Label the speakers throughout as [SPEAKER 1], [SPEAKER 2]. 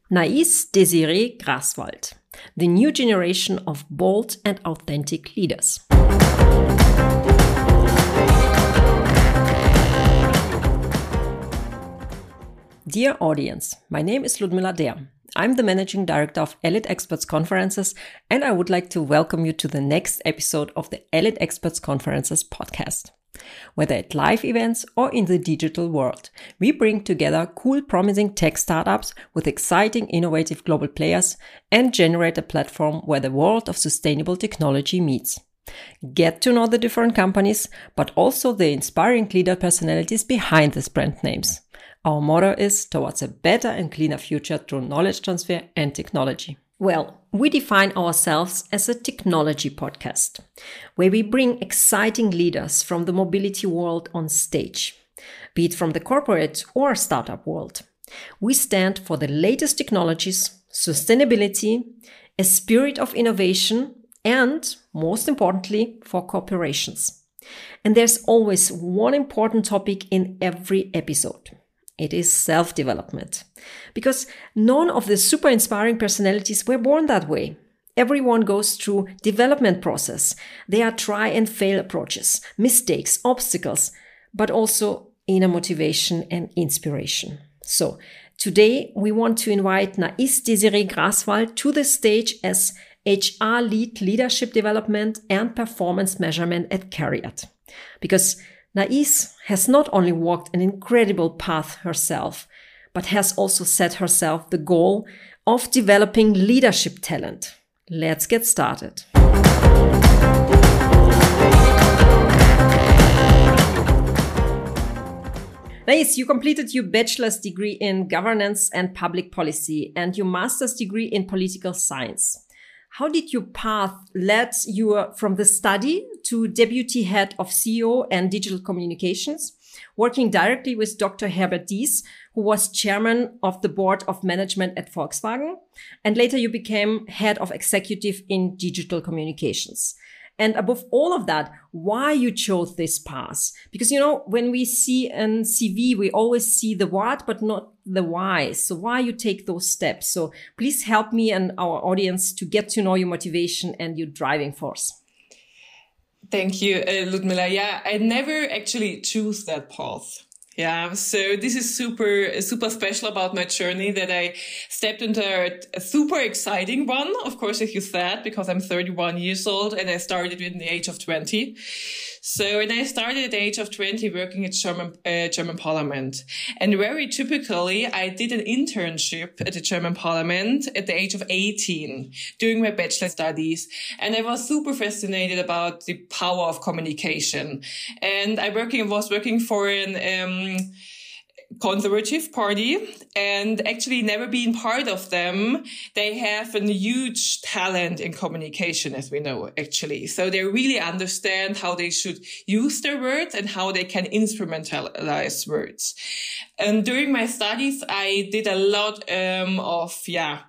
[SPEAKER 1] Nais Desiree Graswald, the new generation of bold and authentic leaders. Dear audience, my name is Ludmila Der. I'm the Managing Director of Elite Experts Conferences, and I would like to welcome you to the next episode of the Elite Experts Conferences podcast. Whether at live events or in the digital world, we bring together cool, promising tech startups with exciting, innovative global players and generate a platform where the world of sustainable technology meets. Get to know the different companies, but also the inspiring leader personalities behind these brand names. Our motto is towards a better and cleaner future through knowledge transfer and technology. Well, we define ourselves as a technology podcast, where we bring exciting leaders from the mobility world on stage, be it from the corporate or startup world. We stand for the latest technologies, sustainability, a spirit of innovation, and, most importantly, for corporations. And there's always one important topic in every episode. It is self-development. Because none of the super inspiring personalities were born that way. Everyone goes through development process. There are try and fail approaches, mistakes, obstacles, but also inner motivation and inspiration. So today we want to invite Nais Desiree Graswald to the stage as HR lead leadership development and performance measurement at CARIAD. Because Nais has not only walked an incredible path herself, but has also set herself the goal of developing leadership talent. Let's get started. Nais, you completed your bachelor's degree in governance and public policy and your master's degree in political science. How did your path lead you from the study to deputy head of CEO and digital communications, working directly with Dr. Herbert Diess, who was chairman of the board of management at Volkswagen, and later you became head of executive in digital communications. And above all of that, why you chose this path? Because, when we see an CV, we always see the what, but not the why. So why you take those steps? So please help me and our audience to get to know your motivation and your driving force.
[SPEAKER 2] Thank you, Ludmila. Yeah, I never actually choose that path. Yeah, so this is super special about my journey that I stepped into a super exciting one, of course, as you said, because I'm 31 years old and I started in the age of 20. So, and I started at the age of 20 working at German Parliament. And very typically, I did an internship at the German Parliament at the age of 18 during my bachelor studies. And I was super fascinated about the power of communication. And I was working for an conservative party and actually never been part of them. They have a huge talent in communication, as we know, actually. So they really understand how they should use their words and how they can instrumentalize words. And during my studies, I did a lot of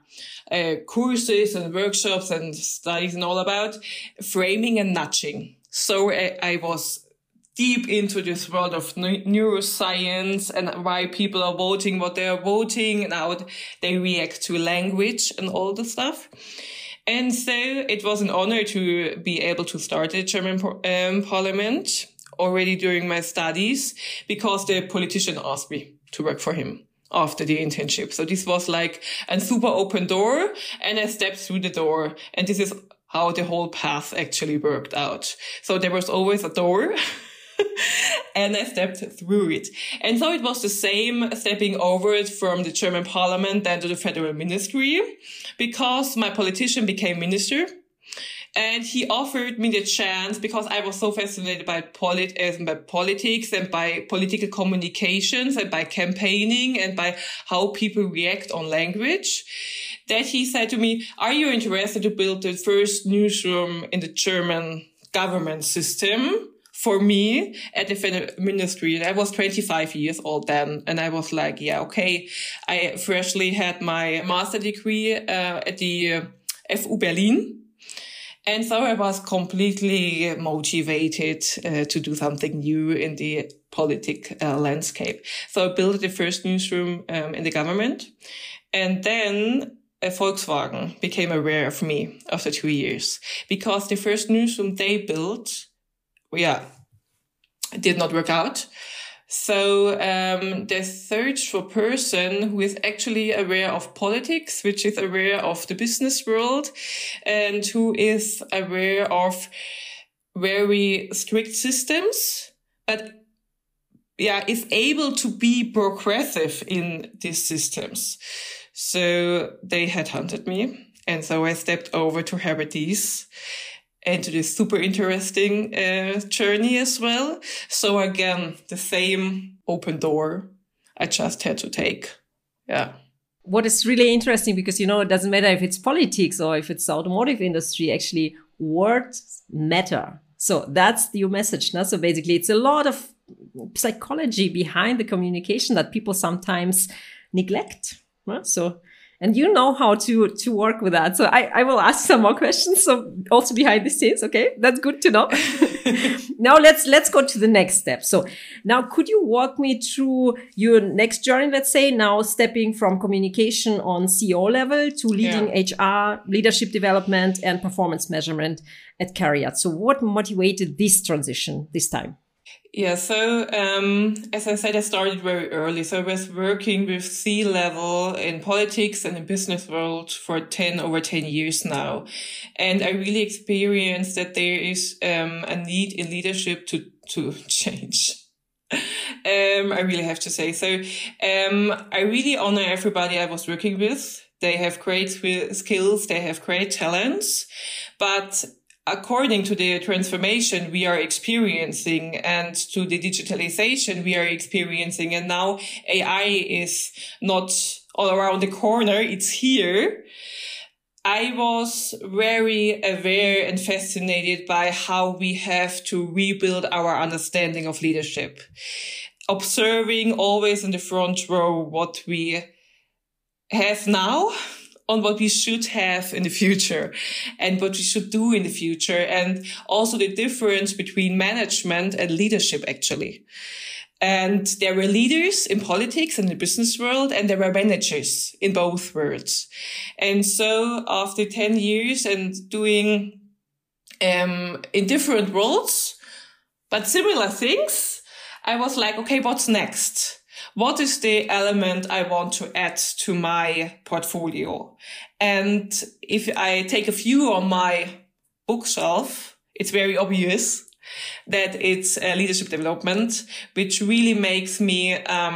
[SPEAKER 2] courses and workshops and studies and all about framing and nudging. So I was deep into this world of neuroscience and why people are voting what they are voting and how they react to language and all the stuff. And so it was an honor to be able to start the German Parliament already during my studies because the politician asked me to work for him after the internship. So this was like a super open door and I stepped through the door, and this is how the whole path actually worked out. So there was always a door and I stepped through it. And so it was the same stepping over it from the German Parliament then to the federal ministry, because my politician became minister. And he offered me the chance, because I was so fascinated by politics and by political communications and by campaigning and by how people react on language, that he said to me, are you interested to build the first newsroom in the German government system for me at the federal ministry? And I was 25 years old then. And I was like, yeah, okay. I freshly had my master degree at the FU Berlin. And so I was completely motivated to do something new in the politic landscape. So I built the first newsroom in the government. And then Volkswagen became aware of me after 2 years because the first newsroom they built, did not work out. So they search for a person who is actually aware of politics, which is aware of the business world, and who is aware of very strict systems, but is able to be progressive in these systems. So they headhunted me, and so I stepped over to Herbert Diess into this super interesting journey as well. So again, the same open door I just had to take. Yeah.
[SPEAKER 1] What is really interesting, because, it doesn't matter if it's politics or if it's the automotive industry, actually words matter. So that's your message. Now, so basically it's a lot of psychology behind the communication that people sometimes neglect. So, and you know how to work with that. So I will ask some more questions. So also behind the scenes. Okay. That's good to know. Now let's go to the next step. So now could you walk me through your next journey? Let's say now stepping from communication on CEO level to leading HR, leadership development and performance measurement at CARIAD. So what motivated this transition this time?
[SPEAKER 2] Yeah, so as I said, I started very early. So I was working with C-level in politics and in business world for over 10 years now. And I really experienced that there is a need in leadership to change. I really have to say. So I really honor everybody I was working with. They have great skills. They have great talents. But according to the transformation we are experiencing and to the digitalization we are experiencing, and now AI is not all around the corner, it's here. I was very aware and fascinated by how we have to rebuild our understanding of leadership, observing always in the front row what we have now, on what we should have in the future and what we should do in the future, and also the difference between management and leadership, actually. And there were leaders in politics and the business world, and there were managers in both worlds. And so after 10 years and doing in different roles, but similar things, I was like, okay, what's next? What is the element I want to add to my portfolio? And if I take a view on my bookshelf, it's very obvious that it's leadership development, which really makes me,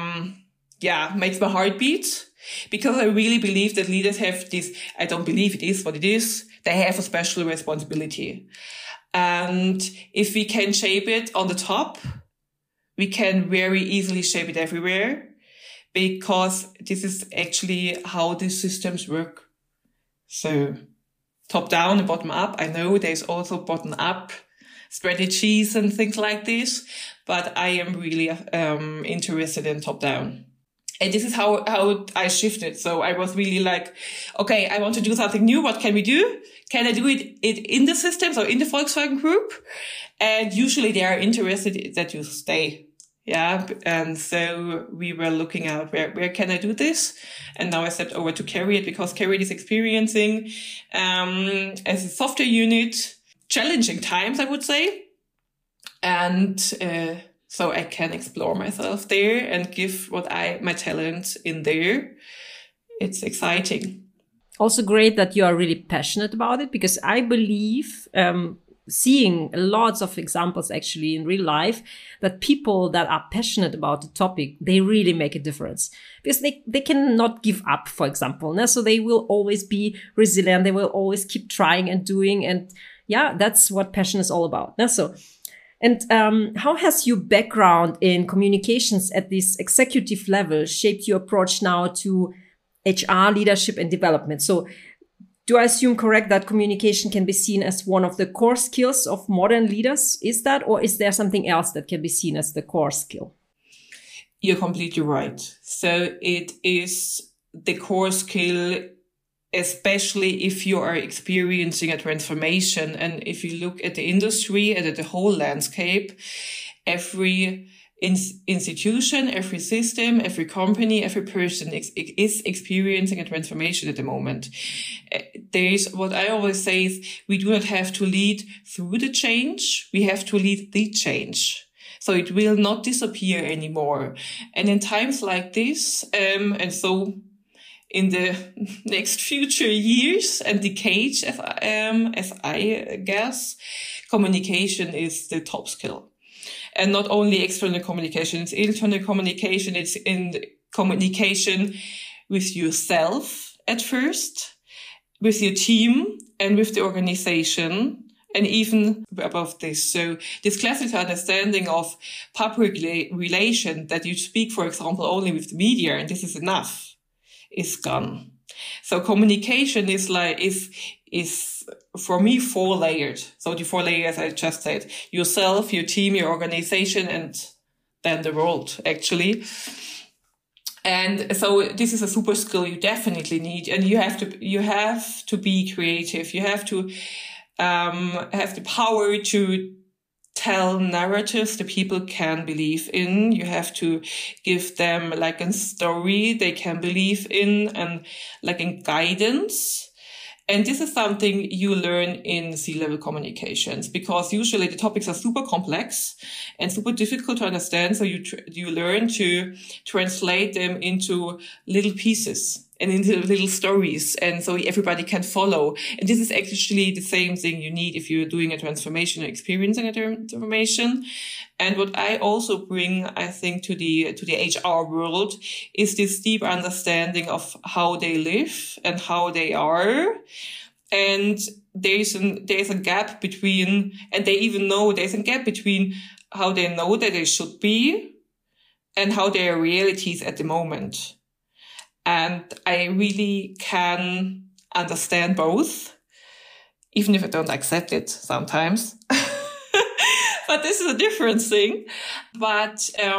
[SPEAKER 2] makes my heart beat, because I really believe that leaders have this, I don't believe it is what it is, they have a special responsibility. And if we can shape it on the top, we can very easily shape it everywhere, because this is actually how these systems work. So top down and bottom up. I know there's also bottom up strategies and things like this, but I am really interested in top down. And this is how I shifted. So I was really like, okay, I want to do something new. What can we do? Can I do it in the systems or in the Volkswagen Group? And usually they are interested that you stay. Yeah. And so we were looking at where can I do this? And now I stepped over to CARIAD, because CARIAD is experiencing, as a software unit, challenging times, I would say. And, so I can explore myself there and give my talent in there. It's exciting.
[SPEAKER 1] Also great that you are really passionate about it, because I believe, seeing lots of examples actually in real life, that people that are passionate about the topic, they really make a difference, because they cannot give up, for example. So they will always be resilient. They will always keep trying and doing. And that's what passion is all about. So, and how has your background in communications at this executive level shaped your approach now to HR, leadership and development? So do I assume correct that communication can be seen as one of the core skills of modern leaders? Is that, or is there something else that can be seen as the core skill?
[SPEAKER 2] You're completely right. So it is the core skill, especially if you are experiencing a transformation. And if you look at the industry and at the whole landscape, every institution, every system, every company, every person is experiencing a transformation at the moment. What I always say is we do not have to lead through the change. We have to lead the change. So it will not disappear anymore. And in times like this, and so in the next future years and decades, as I guess, communication is the top skill. And not only external communication, it's internal communication, it's in communication with yourself at first, with your team and with the organization, and even above this. So this classical understanding of public relation that you speak, for example, only with the media, and this is enough, is gone. So communication is for me 4 layered. So the 4 layers I just said: yourself, your team, your organization, and then the world, actually. And so this is a super skill you definitely need, and you have to be creative. You have to have the power to tell narratives that people can believe in. You have to give them like a story they can believe in, and like in guidance. And this is something you learn in C-level communications, because usually the topics are super complex and super difficult to understand. So you learn to translate them into little pieces and into little stories. And so everybody can follow. And this is actually the same thing you need if you're doing a transformation or experiencing a transformation. And what I also bring, I think, to the HR world is this deep understanding of how they live and how they are. And there's a gap between, and they even know there's a gap between how they know that they should be and how their realities at the moment. And I really can understand both, even if I don't accept it sometimes. But this is a different thing. But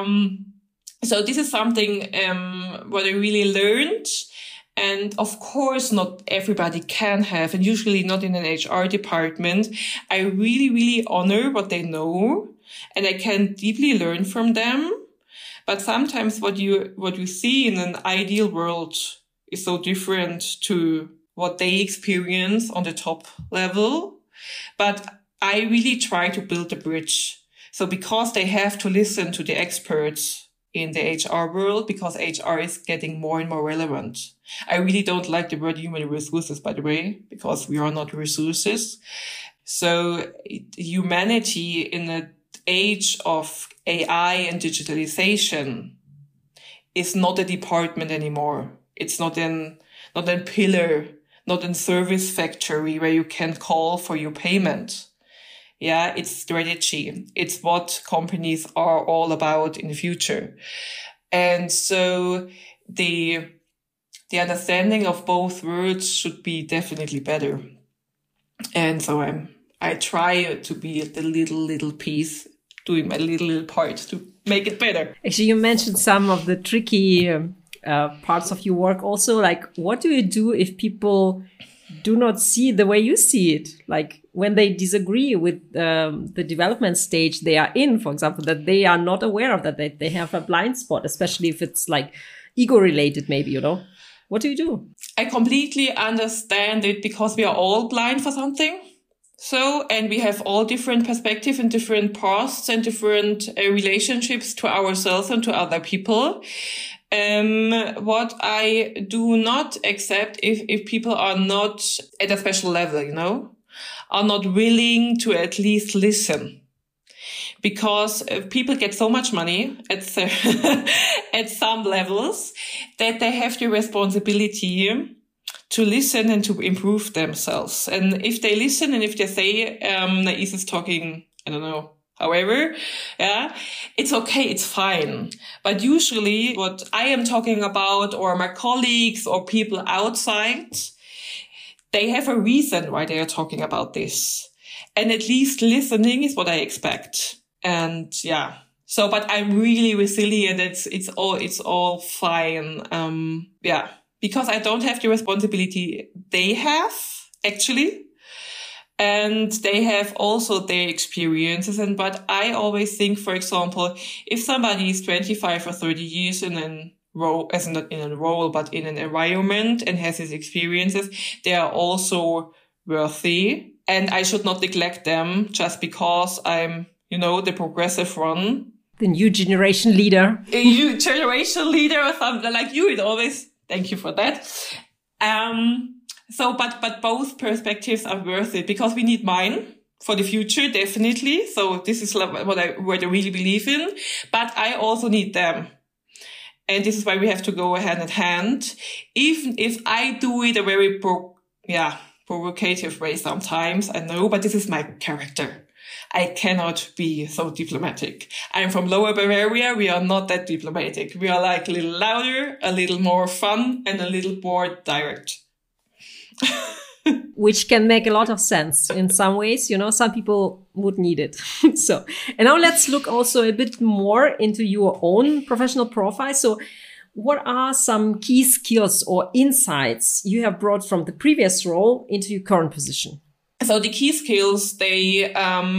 [SPEAKER 2] so this is something what I really learned. And of course, not everybody can have, and usually not in an HR department. I really, really honor what they know, and I can deeply learn from them. But sometimes what you see in an ideal world is so different to what they experience on the top level. But I really try to build a bridge. So because they have to listen to the experts in the HR world, because HR is getting more and more relevant. I really don't like the word human resources, by the way, because we are not resources. So humanity in an age of AI and digitalization is not a department anymore. It's not a pillar, not a service factory where you can call for your payment. Yeah, it's strategy. It's what companies are all about in the future. And so the understanding of both worlds should be definitely better. And so I try to be the little piece, doing my little part to make it better.
[SPEAKER 1] Actually, you mentioned some of the tricky parts of your work also. Like, what do you do if people do not see the way you see it? Like when they disagree with the development stage they are in, for example, that they are not aware of, that they have a blind spot, especially if it's like ego related, maybe, you know? What do you do?
[SPEAKER 2] I completely understand it, because we are all blind for something. So, and we have all different perspectives and different paths and different relationships to ourselves and to other people. What I do not accept if people are not at a special level, you know, are not willing to at least listen. Because people get so much money at some levels that they have the responsibility to listen and to improve themselves. And if they listen and if they say, Nais is talking, I don't know, however, yeah, it's okay, it's fine. But usually what I am talking about, or my colleagues or people outside, they have a reason why they are talking about this. And at least listening is what I expect. And yeah, so, but I'm really resilient. It's all fine. Yeah, because I don't have the responsibility they have, actually. And they have also their experiences. But I always think, for example, if somebody is 25 or 30 years in a role, as not in a role, but in an environment and has his experiences, they are also worthy. And I should not neglect them just because I'm, the progressive one.
[SPEAKER 1] The new generation leader.
[SPEAKER 2] A new generation leader or something like you. It always, thank you for that. But both perspectives are worth it because we need mine for the future, definitely. So this is what I really believe in, but I also need them. And this is why we have to go hand in hand. Even if I do it a very provocative way sometimes, I know, but this is my character. I cannot be so diplomatic. I'm from Lower Bavaria. We are not that diplomatic. We are like a little louder, a little more fun, and a little more direct.
[SPEAKER 1] Which can make a lot of sense in some ways. Some people would need it. So, and now let's look also a bit more into your own professional profile. So what are some key skills or insights you have brought from the previous role into your current position?
[SPEAKER 2] So the key skills, the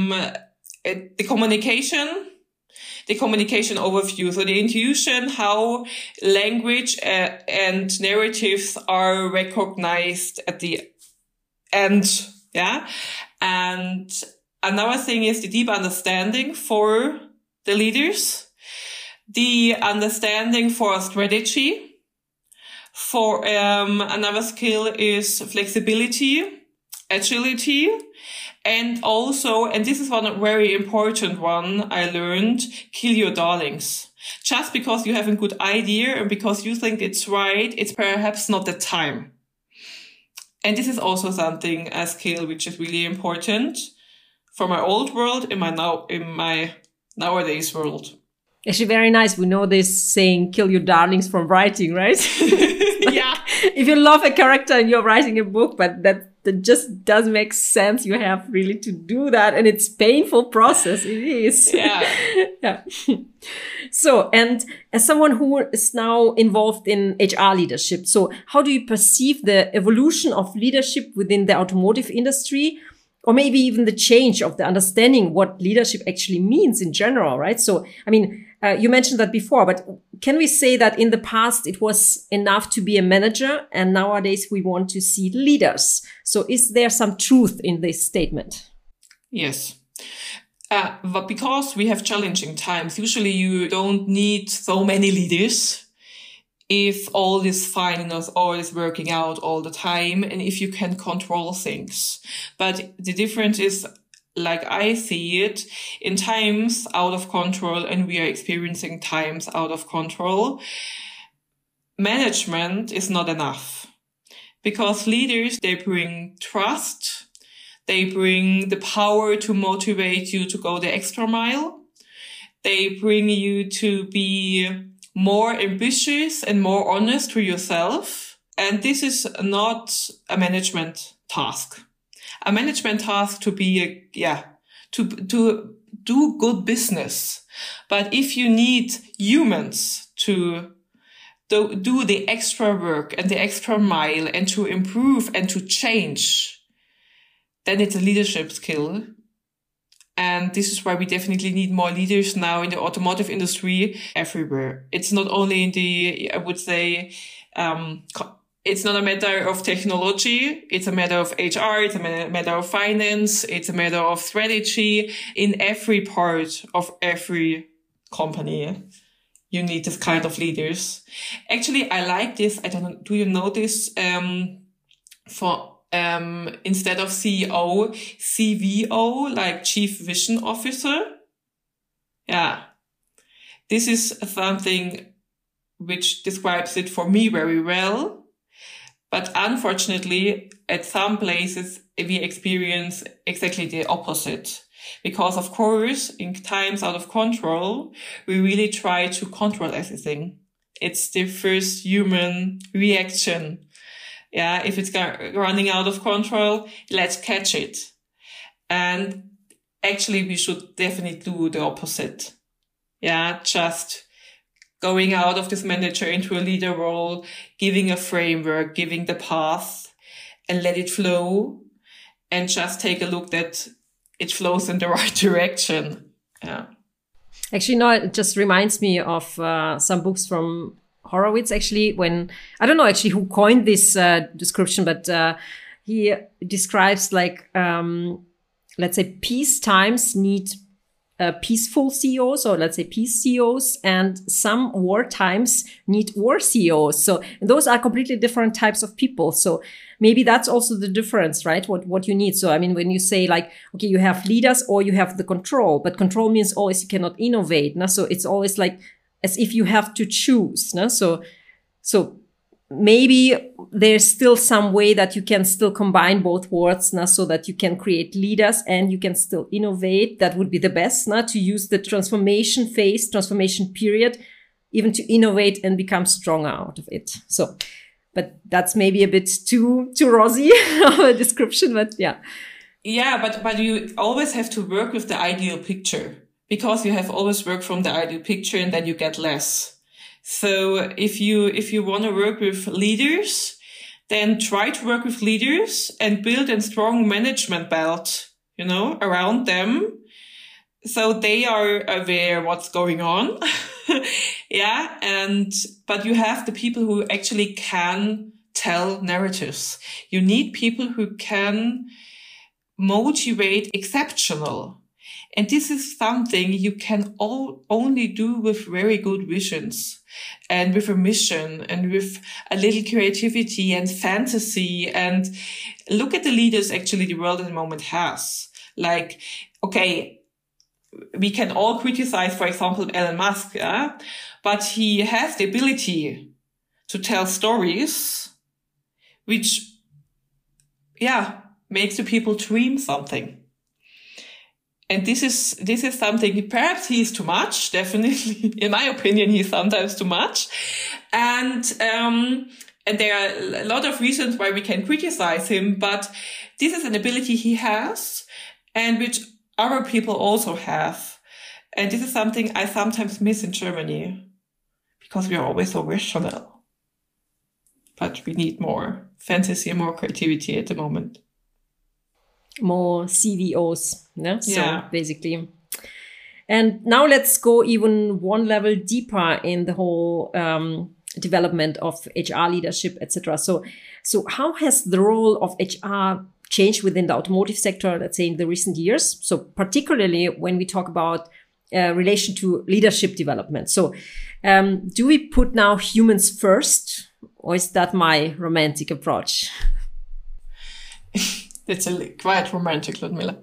[SPEAKER 2] communication overview. So the intuition, how language and narratives are recognized at the end. Yeah. And another thing is the deep understanding for the leaders, the understanding for strategy. For another skill is flexibility, agility, and also, and this is one very important one I learned, kill your darlings. Just because you have a good idea and because you think it's right, it's perhaps not the time. And this is also something, a skill which is really important for my old world in my nowadays world.
[SPEAKER 1] Actually, very nice. We know this saying, kill your darlings from writing, right?
[SPEAKER 2] Yeah.
[SPEAKER 1] If you love a character and you're writing a book, but that just doesn't make sense. You have really to do that. And it's a painful process. It is.
[SPEAKER 2] Yeah.
[SPEAKER 1] Yeah. So, and as someone who is now involved in HR leadership, so how do you perceive the evolution of leadership within the automotive industry? Or maybe even the change of the understanding what leadership actually means in general, right? So, I mean, you mentioned that before, but can we say that in the past it was enough to be a manager and nowadays we want to see leaders? So is there some truth in this statement?
[SPEAKER 2] Yes. But because we have challenging times, usually you don't need so many leaders if all is fine and all is working out all the time and if you can control things. But the difference is, like I see it, in times out of control, and we are experiencing times out of control, management is not enough. Because leaders, they bring trust, they bring the power to motivate you to go the extra mile, they bring you to be more ambitious and more honest to yourself. And this is not a management task. A management task to be to do good business. But if you need humans to do the extra work and the extra mile and to improve and to change, then it's a leadership skill. And this is why we definitely need more leaders now in the automotive industry everywhere. It's not only in the, I would say, it's not a matter of technology. It's a matter of HR. It's a matter of finance. It's a matter of strategy. In every part of every company, you need this kind of leaders. Actually, I like this. I don't know. Do you know this? Instead of CEO, CVO, like Chief Vision Officer. Yeah. This is something which describes it for me very well. But unfortunately, at some places, we experience exactly the opposite. Because of course, in times out of control, we really try to control everything. It's the first human reaction. Yeah, if it's running out of control, let's catch it. And actually, we should definitely do the opposite. Yeah, just going out of this manager into a leader role, giving a framework, giving the path, and let it flow. and just take a look that it flows in the right direction. Yeah.
[SPEAKER 1] Actually, no, it just reminds me of some books from Horowitz, actually, when, I don't know actually who coined this description, but he describes like, let's say peace times need peaceful CEOs, or let's say peace CEOs, and some war times need war CEOs. So those are completely different types of people. So maybe that's also the difference, right? What you need. So, I mean, when you say like, okay, you have leaders or you have the control, but control means always you cannot innovate. No? So it's always like as if you have to choose. No? So maybe there's still some way that you can still combine both words, so that you can create leaders and you can still innovate. That would be the best, to use the transformation period, even to innovate and become stronger out of it. So, but that's maybe a bit too rosy of a description, but yeah.
[SPEAKER 2] Yeah, but you always have to work with the ideal picture, because you have always worked from the ideal picture and then you get less. So if you want to work with leaders, then try to work with leaders and build a strong management belt, around them. So they are aware what's going on. Yeah. But you have the people who actually can tell narratives. You need people who can motivate exceptional. And this is something you can only do with very good visions and with a mission and with a little creativity and fantasy. And look at the leaders actually the world at the moment has. Like, okay, we can all criticize, for example, Elon Musk, yeah? But he has the ability to tell stories which, makes the people dream something. And this is something, perhaps he's too much, definitely. In my opinion, he's sometimes too much. And there are a lot of reasons why we can criticize him, but this is an ability he has and which other people also have. And this is something I sometimes miss in Germany because we are always so rational. But we need more fantasy and more creativity at the moment.
[SPEAKER 1] More CVOs, yeah? So basically. And now let's go even one level deeper in the whole development of HR leadership, etc. So how has the role of HR changed within the automotive sector, let's say in the recent years? So particularly when we talk about relation to leadership development. So do we put now humans first, or is that my romantic approach?
[SPEAKER 2] It's quite romantic, Ludmila.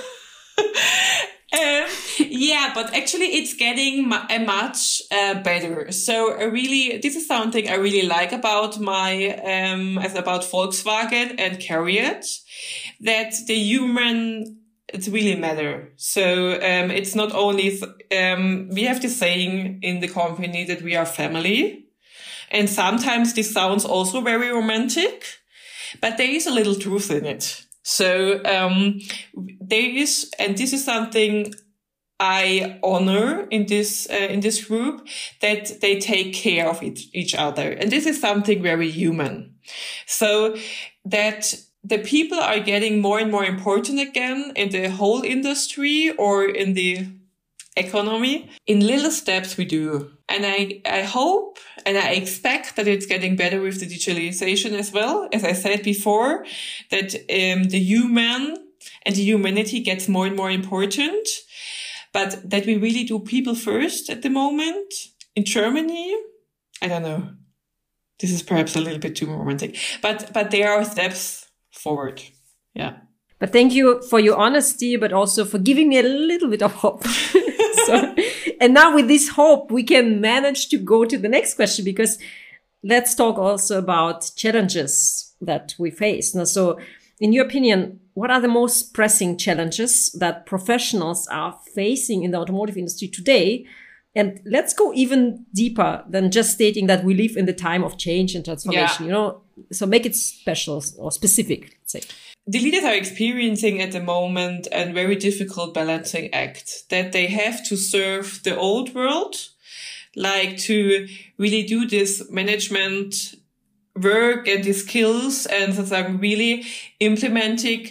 [SPEAKER 2] Yeah, but actually it's getting much better. So really, this is something I really like about about Volkswagen and CARIAD, that the human, it's really matter. So it's not only, we have the saying in the company that we are family. And sometimes this sounds also very romantic, but there is a little truth in it. So, there is, and this is something I honor in this group, that they take care of each other. And this is something very human. So that the people are getting more and more important again in the whole industry or in the economy. In little steps we do. And I hope and I expect that it's getting better with the digitalization as well. As I said before, that the human and the humanity gets more and more important. But that we really do people first at the moment. In Germany, I don't know. This is perhaps a little bit too romantic. But there are steps forward. Yeah.
[SPEAKER 1] But thank you for your honesty, but also for giving me a little bit of hope. And now with this hope, we can manage to go to the next question, because let's talk also about challenges that we face. Now, so in your opinion, what are the most pressing challenges that professionals are facing in the automotive industry today? And let's go even deeper than just stating that we live in the time of change and transformation, so make it special or specific, let's say.
[SPEAKER 2] The leaders are experiencing at the moment a very difficult balancing act, that they have to serve the old world, like to really do this management work and the skills and really implementing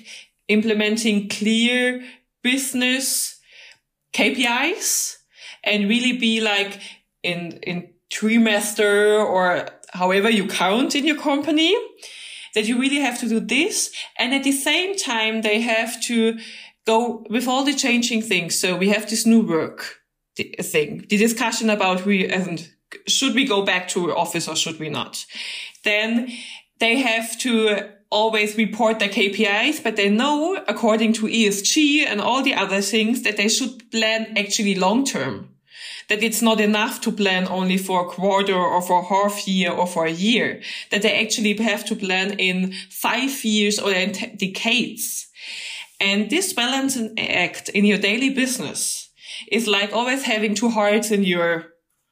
[SPEAKER 2] implementing clear business KPIs and really be like in trimester or however you count in your company, that you really have to do this. And at the same time, they have to go with all the changing things. So we have this new work thing, the discussion about should we go back to office or should we not? Then they have to always report their KPIs, but they know, according to ESG and all the other things, that they should plan actually long term. That it's not enough to plan only for a quarter or for a half year or for a year. That they actually have to plan in 5 years or in decades. And this balancing act in your daily business is like always having two hearts in your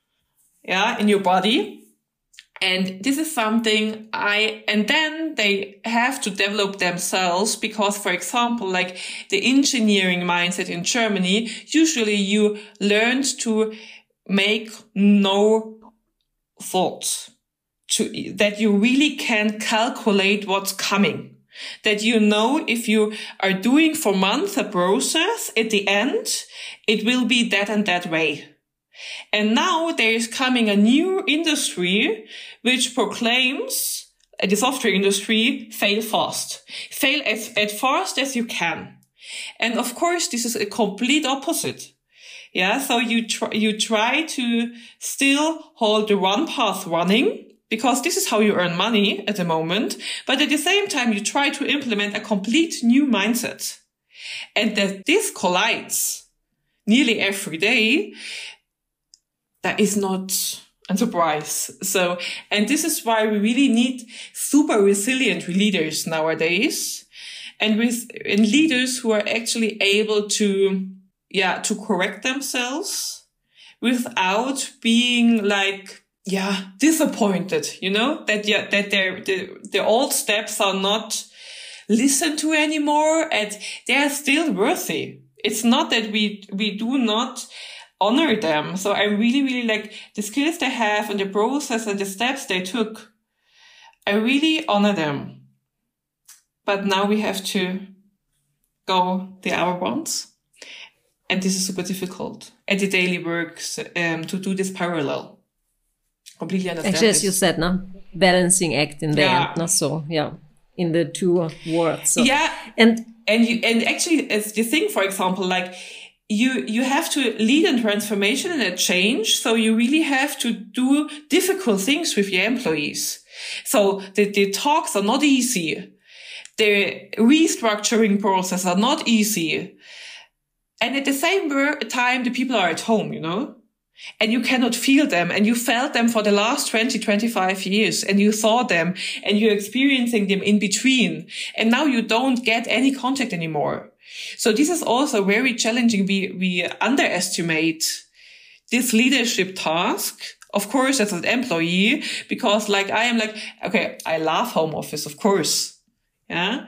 [SPEAKER 2] body. And this is something and then they have to develop themselves because, for example, like the engineering mindset in Germany, usually you learned to make no thoughts, that you really can calculate what's coming, that you know if you are doing for months a process, at the end, it will be that and that way. And now there is coming a new industry which proclaims, the software industry, fail fast. Fail as fast as you can. And of course, this is a complete opposite. Yeah, so you try to still hold the one path running because this is how you earn money at the moment. But at the same time, you try to implement a complete new mindset. And that this collides nearly every day, that is not a surprise. So, and this is why we really need super resilient leaders nowadays, and leaders who are actually able to correct themselves without being like, disappointed, that their old steps are not listened to anymore and they are still worthy. It's not that we do not honor them. So I really, really like the skills they have and the process and the steps they took. I really honor them. But now we have to go the other ones. And this is super difficult at the daily work to do this parallel. Completely understand.
[SPEAKER 1] Actually, as you said, balancing act in the end. So, in the two words. So.
[SPEAKER 2] Yeah. And actually, as the thing, for example, like, you have to lead in transformation and a change. So you really have to do difficult things with your employees. So the talks are not easy. The restructuring process are not easy. And at the same time, the people are at home, and you cannot feel them, and you felt them for the last 20, 25 years, and you saw them and you're experiencing them in between. And now you don't get any contact anymore. So this is also very challenging. We underestimate this leadership task, of course, as an employee, because like I am like, okay, I love home office, of course. Yeah.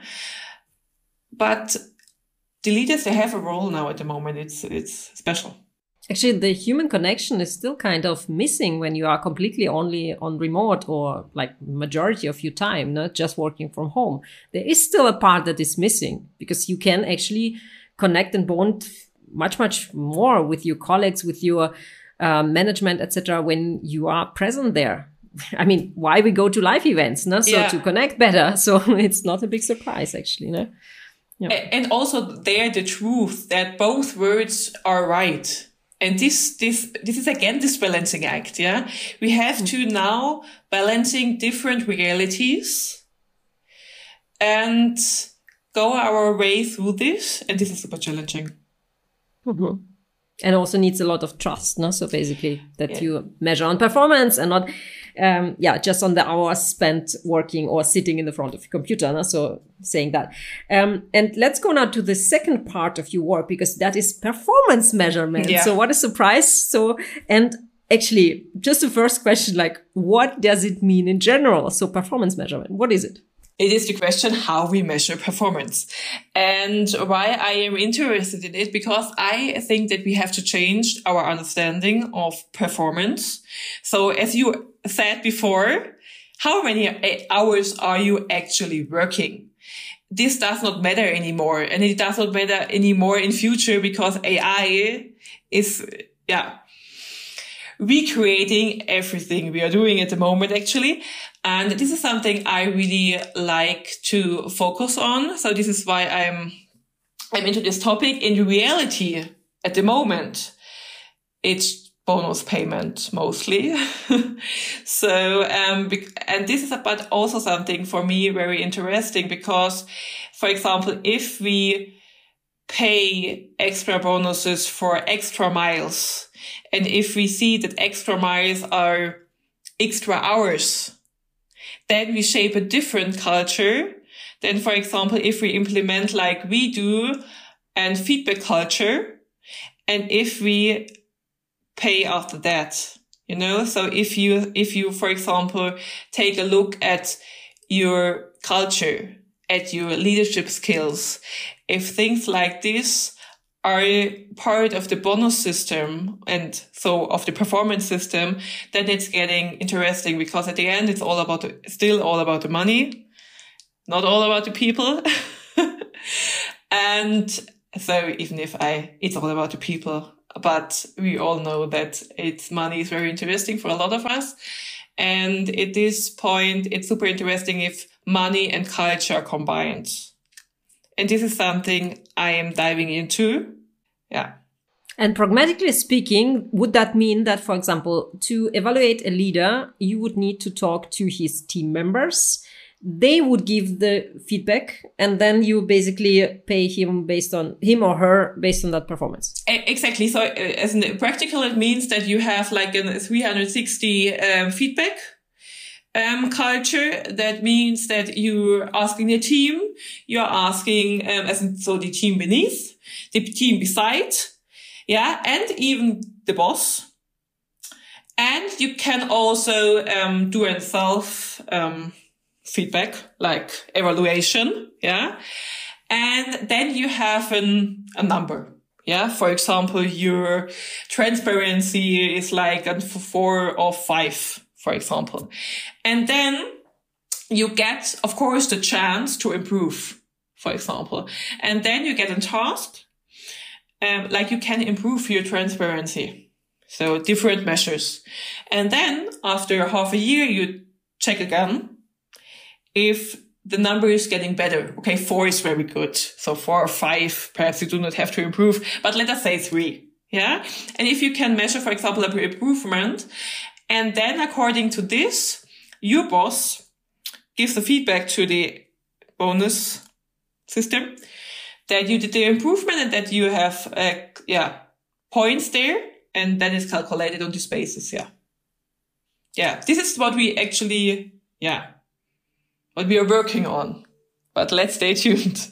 [SPEAKER 2] But the leaders, they have a role now at the moment. It's special.
[SPEAKER 1] Actually, the human connection is still kind of missing when you are completely only on remote or like majority of your time, not just working from home. There is still a part that is missing because you can actually connect and bond much, much more with your colleagues, with your management, etc. when you are present there. I mean, why we go to live events, no? So to connect better. So it's not a big surprise, actually, no? Yeah.
[SPEAKER 2] And also there, the truth that both words are right. And this is again this balancing act, yeah? We have to now balancing different realities and go our way through this. And this is super challenging.
[SPEAKER 1] Mm-hmm. And also needs a lot of trust, no? So basically that you measure on performance and not, just on the hours spent working or sitting in the front of your computer, no? So saying that. And let's go now to the second part of your work, because that is performance measurement. Yeah. So what a surprise. So, and actually just the first question, like, what does it mean in general? So performance measurement, what is it?
[SPEAKER 2] It is the question how we measure performance, and why I am interested in it, because I think that we have to change our understanding of performance. So as you said before, how many hours are you actually working? this does not matter anymore. And it does not matter anymore in future because AI is, recreating everything we are doing at the moment, actually. And this is something I really like to focus on. So this is why I'm into this topic. In reality, at the moment, it's bonus payment mostly. So, and this is but also something for me very interesting because, for example, if we pay extra bonuses for extra miles, and if we see that extra miles are extra hours, then we shape a different culture than, for example, if we implement like we do and feedback culture, and if we pay after that, you know? So if you, for example, take a look at your culture, at your leadership skills, if things like this are part of the bonus system and so of the performance system, then it's getting interesting because at the end, it's still all about the money, not all about the people. And so even if it's all about the people, but we all know that money is very interesting for a lot of us. And at this point, it's super interesting if money and culture are combined. And this is something I am diving into. Yeah.
[SPEAKER 1] And pragmatically speaking, would that mean that, for example, to evaluate a leader, you would need to talk to his team members? They would give the feedback, and then you basically pay him or her based on that performance.
[SPEAKER 2] Exactly. So as in practical, it means that you have like a 360 feedback culture. That means that you're asking the team, you're asking the team beneath, the team beside, and even the boss. And you can also do a self feedback, like evaluation, and then you have a number. For example, your transparency is like a 4 or 5. For example. And then you get, of course, the chance to improve, for example. And then you get a task, like you can improve your transparency. So different measures. And then after half a year, you check again if the number is getting better. Okay, 4 is very good. So 4 or 5, perhaps you do not have to improve, but let us say 3. And if you can measure, for example, an improvement, and then according to this, your boss gives the feedback to the bonus system that you did the improvement and that you have, points there, and then it's calculated on this basis. This is what we actually, what we are working on. But let's stay tuned.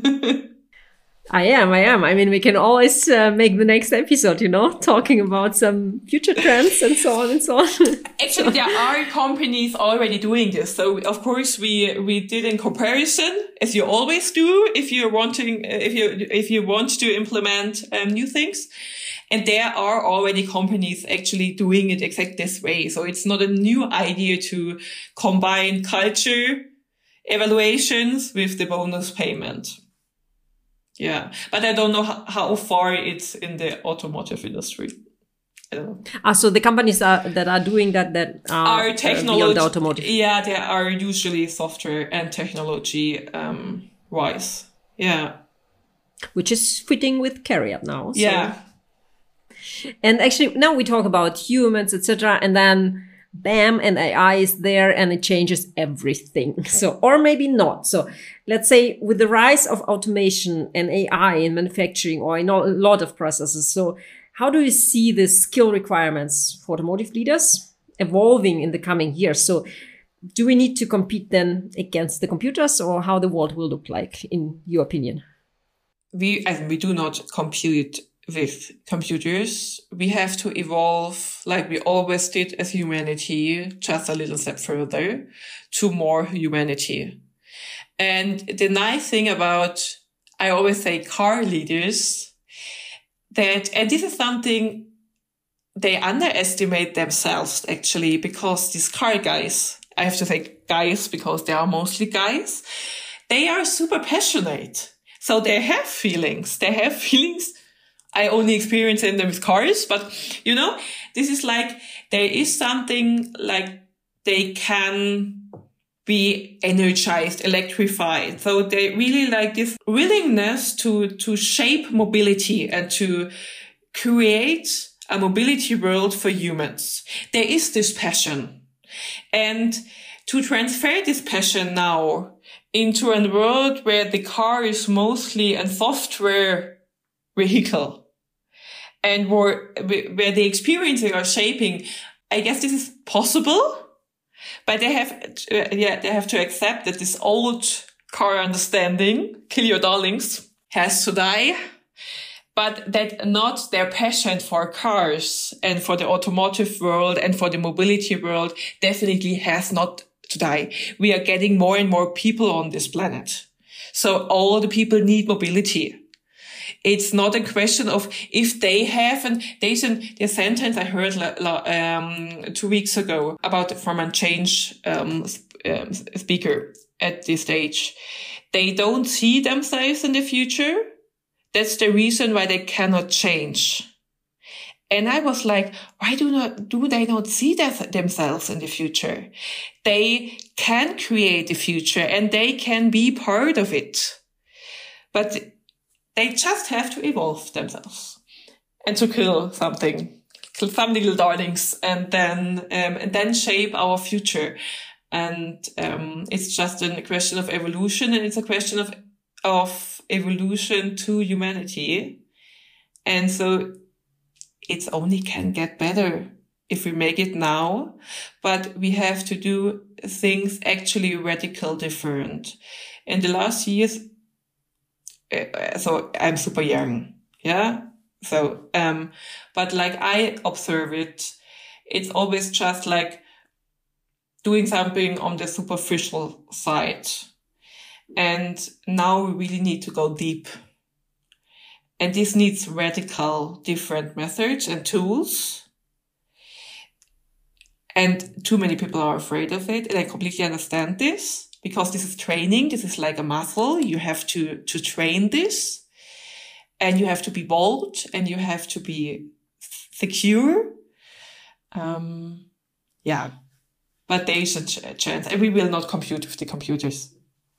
[SPEAKER 1] I am. I mean, we can always make the next episode, talking about some future trends and so on and so on.
[SPEAKER 2] Actually, there are companies already doing this. So, of course, we did in comparison, as you always do, if you want to implement new things. And there are already companies actually doing it exactly this way. So it's not a new idea to combine culture evaluations with the bonus payment. But I don't know how far it's in the automotive industry. I don't know.
[SPEAKER 1] So the companies that are doing that are beyond the automotive.
[SPEAKER 2] Yeah, they are usually software and technology wise.
[SPEAKER 1] Which is fitting with CARIAD now.
[SPEAKER 2] So.
[SPEAKER 1] And actually, now we talk about humans, etc., and then bam, and AI is there and it changes everything. So, or maybe not. So let's say with the rise of automation and AI in manufacturing or in a lot of processes. So how do you see the skill requirements for automotive leaders evolving in the coming years? So do we need to compete then against the computers, or how the world will look like in your opinion?
[SPEAKER 2] We do not compete with computers. We have to evolve like we always did as humanity, just a little step further to more humanity. And the nice thing about, I always say, car leaders, and this is something they underestimate themselves actually, because these car guys, I have to say guys because they are mostly guys, they are super passionate. So they have feelings. I only experience them with cars, but this is like, there is something like they can be energized, electrified. So they really like this willingness to shape mobility and to create a mobility world for humans. There is this passion. And to transfer this passion now into a world where the car is mostly a software vehicle and where the experiences are shaping, I guess this is possible. But they have to accept that this old car understanding, kill your darlings, has to die. But that not their passion for cars and for the automotive world and for the mobility world definitely has not to die. We are getting more and more people on this planet. So all the people need mobility. It's not a question of if they have, and there's a sentence I heard 2 weeks ago from a change speaker at this stage. They don't see themselves in the future. That's the reason why they cannot change. And I was like, why do they not see themselves in the future? They can create the future and they can be part of it. But they just have to evolve themselves and to kill some little darlings, and then shape our future. And it's just a question of evolution, and it's a question of evolution to humanity. And so it only can get better if we make it now, but we have to do things actually radical different. In the last years, so I'm super young, yeah? So, but like I observe it's always just like doing something on the superficial side. And now we really need to go deep. And this needs radical different methods and tools. And too many people are afraid of it. And I completely understand this. Because this is training, this is like a muscle. You have to train this, and you have to be bold, and you have to be secure. But there is a chance, and we will not compete with the computers.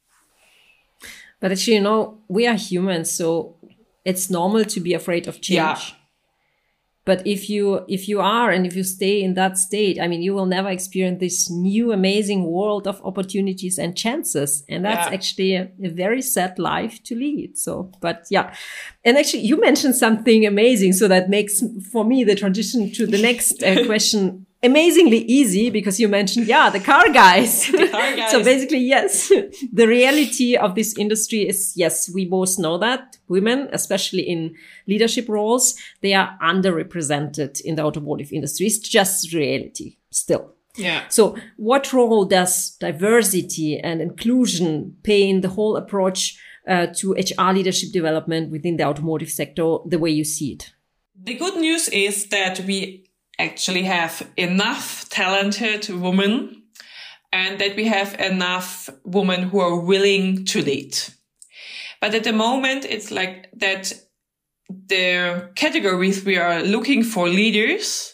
[SPEAKER 1] But actually, we are humans, so it's normal to be afraid of change. Yeah. But if you are, and if you stay in that state, I mean, you will never experience this new amazing world of opportunities and chances. And that's actually a very sad life to lead. So, but yeah. And actually, you mentioned something amazing. So that makes, for me, the transition to the next question amazingly easy, because you mentioned, the car guys. The car guys. So basically, yes, the reality of this industry is, yes, we both know that women, especially in leadership roles, they are underrepresented in the automotive industry. It's just reality still.
[SPEAKER 2] Yeah.
[SPEAKER 1] So what role does diversity and inclusion play in the whole approach to HR leadership development within the automotive sector, the way you see it?
[SPEAKER 2] The good news is that we actually have enough talented women, and that we have enough women who are willing to lead. But at the moment, it's like that the categories we are looking for leaders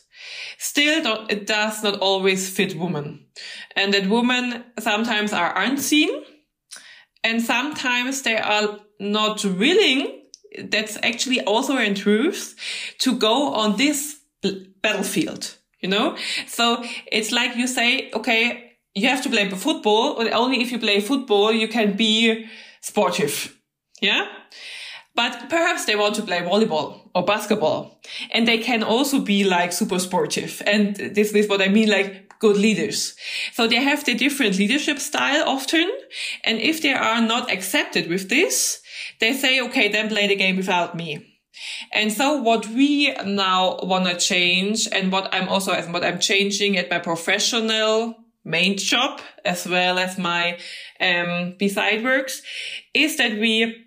[SPEAKER 2] it does not always fit women. And that women sometimes are unseen, and sometimes they are not willing, that's actually also in truth, to go on this battlefield, So it's like you say, okay, you have to play football, or only if you play football, you can be sportive. Yeah. But perhaps they want to play volleyball or basketball, and they can also be like super sportive. And this is what I mean, like good leaders. So they have the different leadership style often. And if they are not accepted with this, they say, okay, then play the game without me. And so what we now want to change, and what I'm changing at my professional main job, as well as my beside works, is that we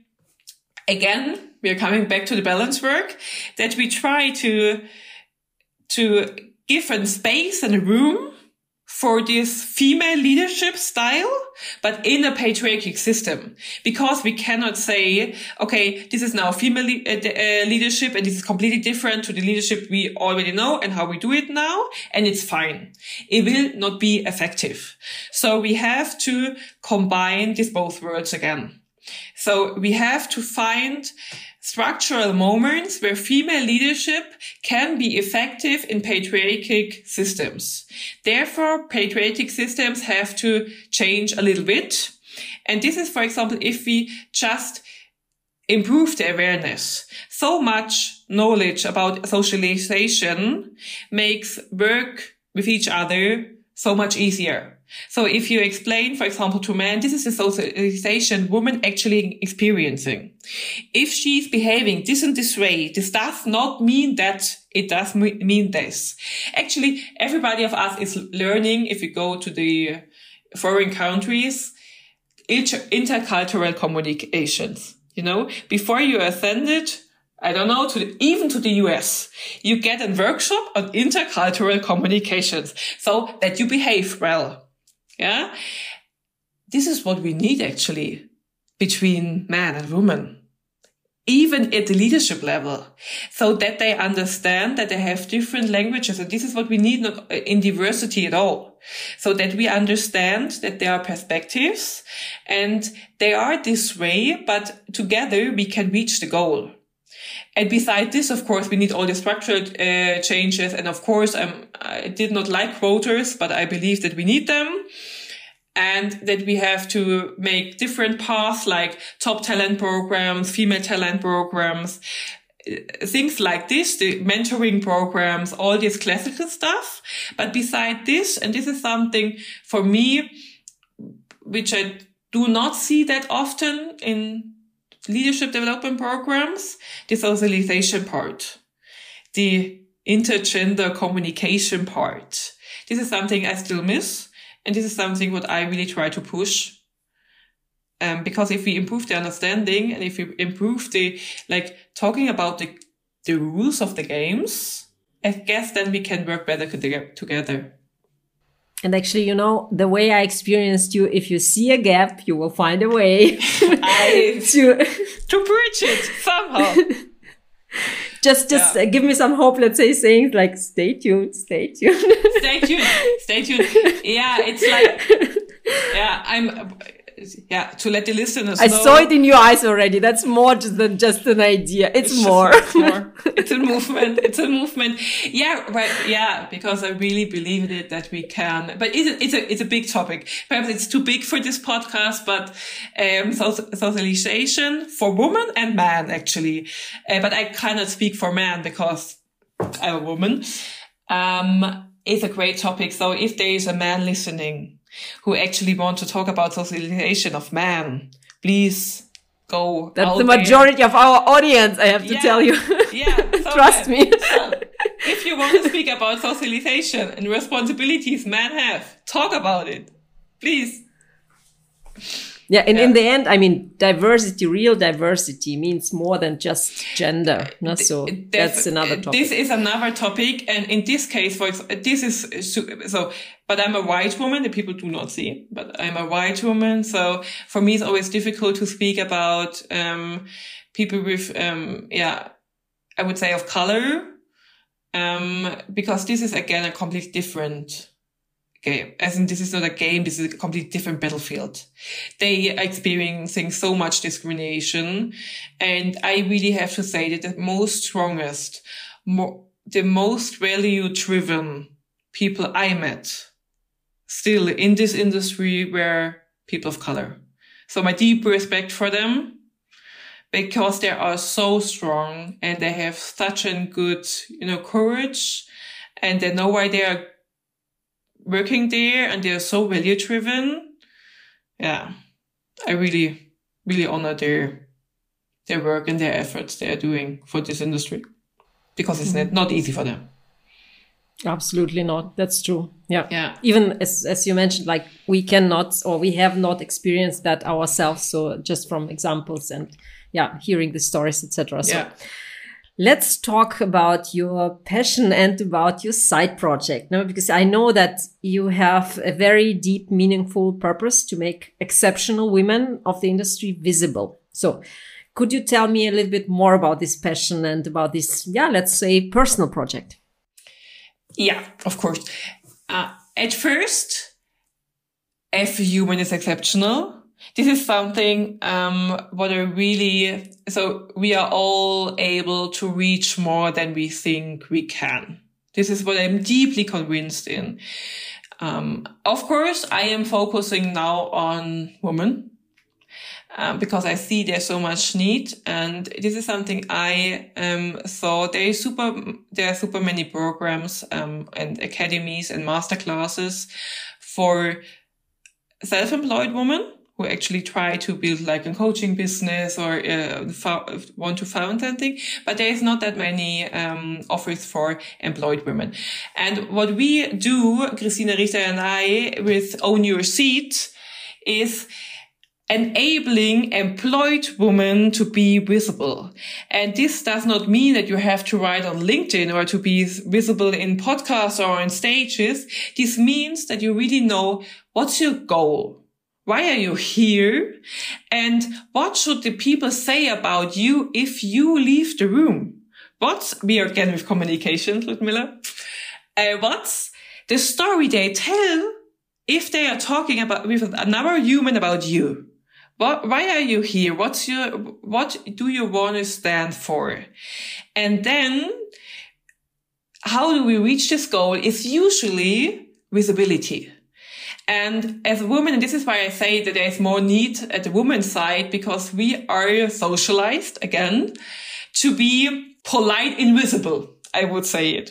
[SPEAKER 2] are coming back to the balance work, that we try to give a space and a room for this female leadership style, but in a patriarchic system, because we cannot say, okay, this is now female leadership and this is completely different to the leadership we already know and how we do it now. And it's fine. It will not be effective. So we have to combine these both worlds again. So we have to find structural moments where female leadership can be effective in patriarchic systems. Therefore, patriarchic systems have to change a little bit. And this is, for example, if we just improve the awareness. So much knowledge about socialization makes work with each other so much easier. So if you explain, for example, to men, this is the socialization woman actually experiencing. If she's behaving this in this way, this does not mean that it does mean this. Actually, everybody of us is learning, if you go to the foreign countries, intercultural communications. You know, before you ascended, I don't know, even to the US, you get a workshop on intercultural communications so that you behave well. Yeah. This is what we need actually between man and woman, even at the leadership level, so that they understand that they have different languages. And this is what we need not in diversity at all. So that we understand that there are perspectives and they are this way, but together we can reach the goal. And beside this, of course, we need all the structural changes. And of course, I did not like quotas, but I believe that we need them. And that we have to make different paths like top talent programs, female talent programs, things like this, the mentoring programs, all this classical stuff. But beside this, and this is something for me, which I do not see that often in leadership development programs, the socialization part, the intergender communication part. This is something I still miss. And this is something what I really try to push. Because if we improve the understanding and if we improve the, talking about the rules of the games, I guess then we can work better together.
[SPEAKER 1] And actually, the way I experienced you, if you see a gap, you will find a way
[SPEAKER 2] to bridge it somehow.
[SPEAKER 1] Just give me some hope, let's say, saying like, stay tuned.
[SPEAKER 2] Stay tuned. Yeah, it's like, to let the listeners know.
[SPEAKER 1] I saw it in your eyes already. That's more than just an idea. It's more.
[SPEAKER 2] It's a movement. Yeah, right. Yeah, because I really believe in it that we can. But it's a big topic. Perhaps it's too big for this podcast, but socialization for women and man, actually. But I cannot speak for man because I'm a woman. Is a great topic. So if there is a man listening who actually want to talk about socialization of man, please go.
[SPEAKER 1] That's the majority of our audience, I have to tell you.
[SPEAKER 2] Yeah. So
[SPEAKER 1] trust me.
[SPEAKER 2] So, if you want to speak about socialization and responsibilities men have, talk about it. Please.
[SPEAKER 1] Yeah, and in the end, I mean, diversity, real diversity means more than just gender. So that's another topic.
[SPEAKER 2] This is another topic. And in this case, for example, this is so, but I'm a white woman that people do not see, but I'm a white woman. So for me, it's always difficult to speak about, people with, I would say of color, because this is again a completely different game. As in, this is not a game, this is a completely different battlefield. They are experiencing so much discrimination. And I really have to say that the most value-driven people I met still in this industry were people of color. So my deep respect for them, because they are so strong and they have such a good, courage, and they know why they are working there, and they're so value driven. Yeah, I really, really honor their work and their efforts they are doing for this industry, because it's not easy for them.
[SPEAKER 1] Absolutely not. That's true. Yeah.
[SPEAKER 2] Yeah.
[SPEAKER 1] Even as you mentioned, like we cannot, or we have not experienced that ourselves. So just from examples and hearing the stories, etc. So.
[SPEAKER 2] Yeah.
[SPEAKER 1] let's talk about your passion and about your side project, no? Because I know that you have a very deep, meaningful purpose to make exceptional women of the industry visible. So could you tell me a little bit more about this passion and about this, let's say, personal project?
[SPEAKER 2] Yeah, of course. At first, every human is exceptional. This is something so we are all able to reach more than we think we can. This is what I'm deeply convinced in. Of course, I am focusing now on women because I see there's so much need, and this is something I saw. There are super many programs and academies and master classes for self-employed women who actually try to build like a coaching business or want to found something, but there is not that many offers for employed women. And what we do, Christina Richter and I, with Own Your Seat, is enabling employed women to be visible. And this does not mean that you have to write on LinkedIn or to be visible in podcasts or on stages. This means that you really know what's your goal. Why are you here? And what should the people say about you if you leave the room? We are again with communication, Ludmila. What's the story they tell if they are talking about with another human about you? Why are you here? What do you want to stand for? And then how do we reach this goal is usually visibility. And as a woman, and this is why I say that there is more need at the women's side, because we are socialized, again, to be polite, invisible, I would say it.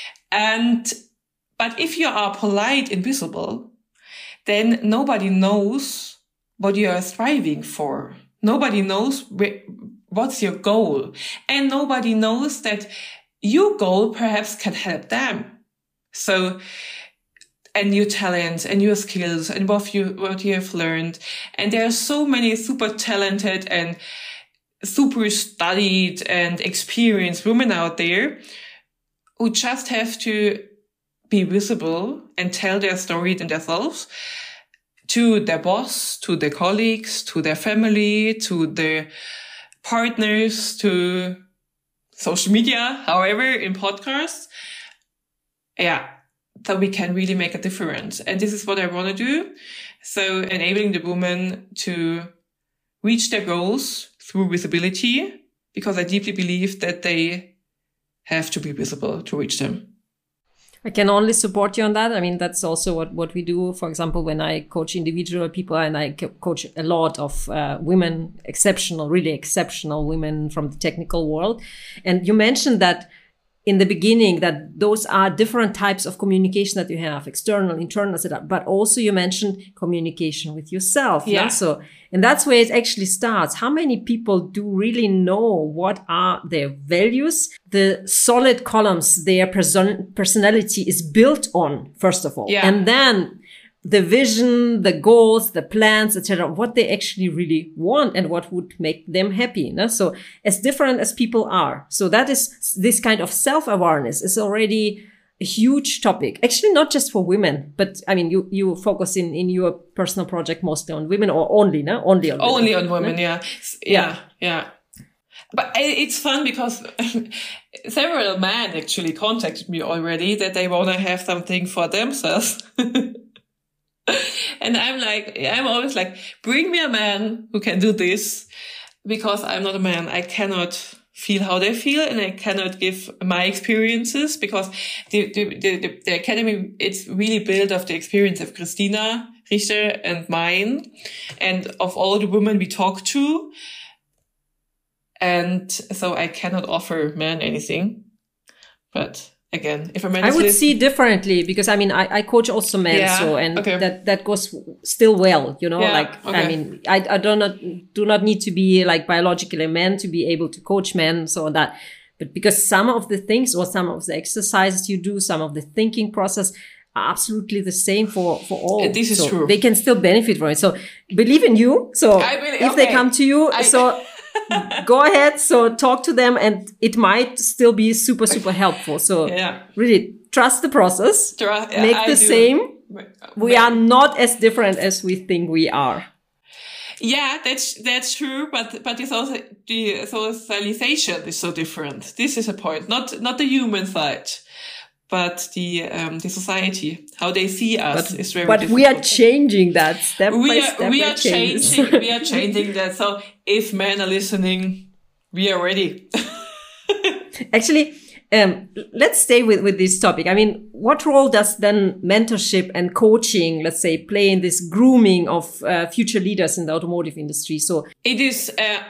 [SPEAKER 2] But if you are polite, invisible, then nobody knows what you are striving for. Nobody knows what's your goal. And nobody knows that your goal perhaps can help them. So, and your talents and your skills and what you have learned. And there are so many super talented and super studied and experienced women out there who just have to be visible and tell their story themselves to their boss, to their colleagues, to their family, to their partners, to social media, however, in podcasts. Yeah. So we can really make a difference. And this is what I want to do. So enabling the women to reach their goals through visibility, because I deeply believe that they have to be visible to reach them.
[SPEAKER 1] I can only support you on that. I mean, that's also what we do. For example, when I coach individual people, and I coach a lot of women, really exceptional women from the technical world. And you mentioned that in the beginning, that those are different types of communication that you have, external, internal, etc. But also you mentioned communication with yourself.
[SPEAKER 2] Yeah.
[SPEAKER 1] So, and that's where it actually starts. How many people do really know what are their values, the solid columns their personality is built on, first of all, and then the vision, the goals, the plans, etc., what they actually really want and what would make them happy. No? So as different as people are. So that is this kind of self-awareness is already a huge topic. Actually, not just for women, but I mean, you focus in your personal project mostly on women, or only, no? Only on women.
[SPEAKER 2] Only on women, no? Yeah. But it's fun because several men actually contacted me already that they want to have something for themselves. And I'm always like, bring me a man who can do this, because I'm not a man. I cannot feel how they feel, and I cannot give my experiences, because the academy, it's really built of the experience of Christina Richter and mine, and of all the women we talk to. And so I cannot offer men anything, but again, if a man
[SPEAKER 1] I would see differently, because I mean, I coach also men, that goes still well, you know, I mean, I do not need to be like biologically a man to be able to coach men, so that, but because some of the things or some of the exercises you do, some of the thinking process are absolutely the same for all.
[SPEAKER 2] This is true.
[SPEAKER 1] They can still benefit from it. So believe in you. So if they come to you, go ahead. So talk to them and it might still be super, super helpful. So really trust the process, make the same. We are not as different as we think we are.
[SPEAKER 2] Yeah, that's true. But it's also the socialization is so different. This is a point, not the human side, but the society, how they see us is very different.
[SPEAKER 1] But we are changing that step by step.
[SPEAKER 2] We are changing that. So if men are listening, we are ready.
[SPEAKER 1] Actually, let's stay with this topic. I mean, what role does then mentorship and coaching, let's say, play in this grooming of future leaders in the automotive industry? So
[SPEAKER 2] it is,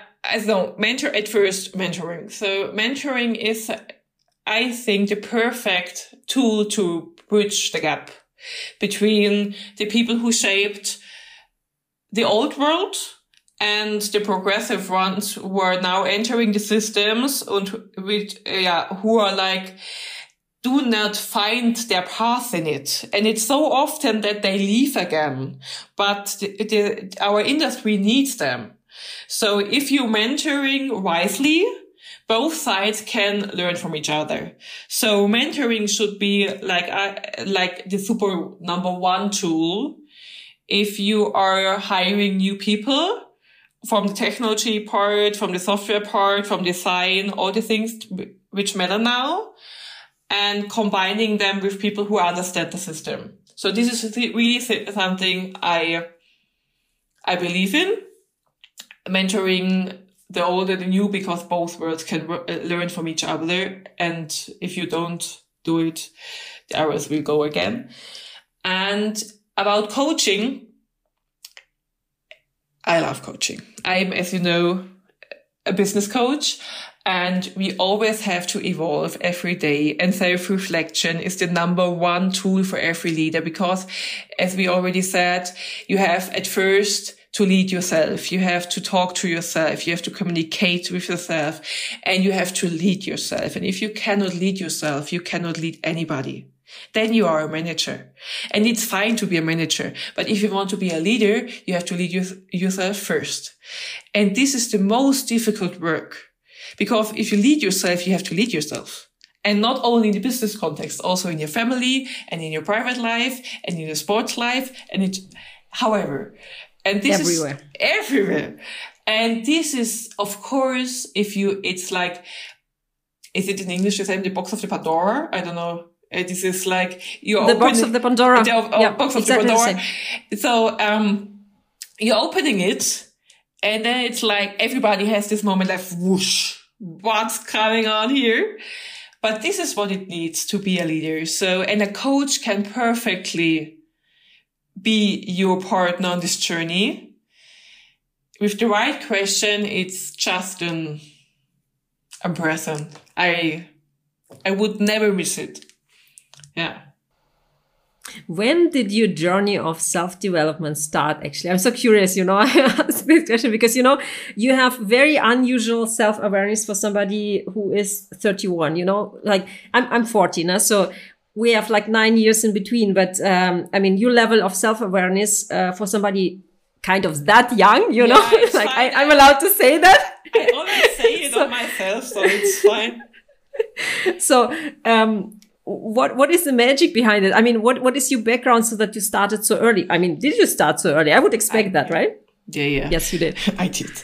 [SPEAKER 2] mentoring. So mentoring is, I think, the perfect tool to bridge the gap between the people who shaped the old world and the progressive ones who are now entering the systems and who are like, do not find their path in it. And it's so often that they leave again, but our industry needs them. So if you're mentoring wisely, both sides can learn from each other. So mentoring should be like the super number one tool. If you are hiring new people from the technology part, from the software part, from design, all the things which matter now, and combining them with people who understand the system. So this is really something I believe in. Mentoring the old and the new, because both worlds can learn from each other. And if you don't do it, the arrows will go again. And about coaching, I love coaching. I'm, as you know, a business coach, and we always have to evolve every day. And self-reflection is the number one tool for every leader, because, as we already said, you have at first to lead yourself. You have to talk to yourself. You have to communicate with yourself, and you have to lead yourself. And if you cannot lead yourself, you cannot lead anybody. Then you are a manager. And it's fine to be a manager. But if you want to be a leader, you have to lead yourself first. And this is the most difficult work. Because if you lead yourself, you have to lead yourself. And not only in the business context, also in your family and in your private life and in your sports life and however. And this
[SPEAKER 1] everywhere.
[SPEAKER 2] Is everywhere. And this is, of course, it's like, is it in English the same, the box of the Pandora? I don't know. This is like
[SPEAKER 1] the box of the Pandora.
[SPEAKER 2] Box of the Pandora. So you're opening it, and then it's like everybody has this moment like whoosh, what's coming on here? But this is what it needs to be a leader. So, and a coach can perfectly be your partner on this journey. With the right question, it's just a present. I would never miss it. Yeah.
[SPEAKER 1] When did your journey of self-development start, actually? I'm so curious, I asked this question because, you have very unusual self-awareness for somebody who is 31, like I'm 40 now, so we have like 9 years in between. But, your level of self-awareness for somebody kind of that young, like I'm allowed to say that.
[SPEAKER 2] I always say it on myself, so it's fine.
[SPEAKER 1] So, what is the magic behind it? What is your background so that you started so early? Did you start so early? I would expect that, right?
[SPEAKER 2] Yeah.
[SPEAKER 1] Yes, you did.
[SPEAKER 2] I did.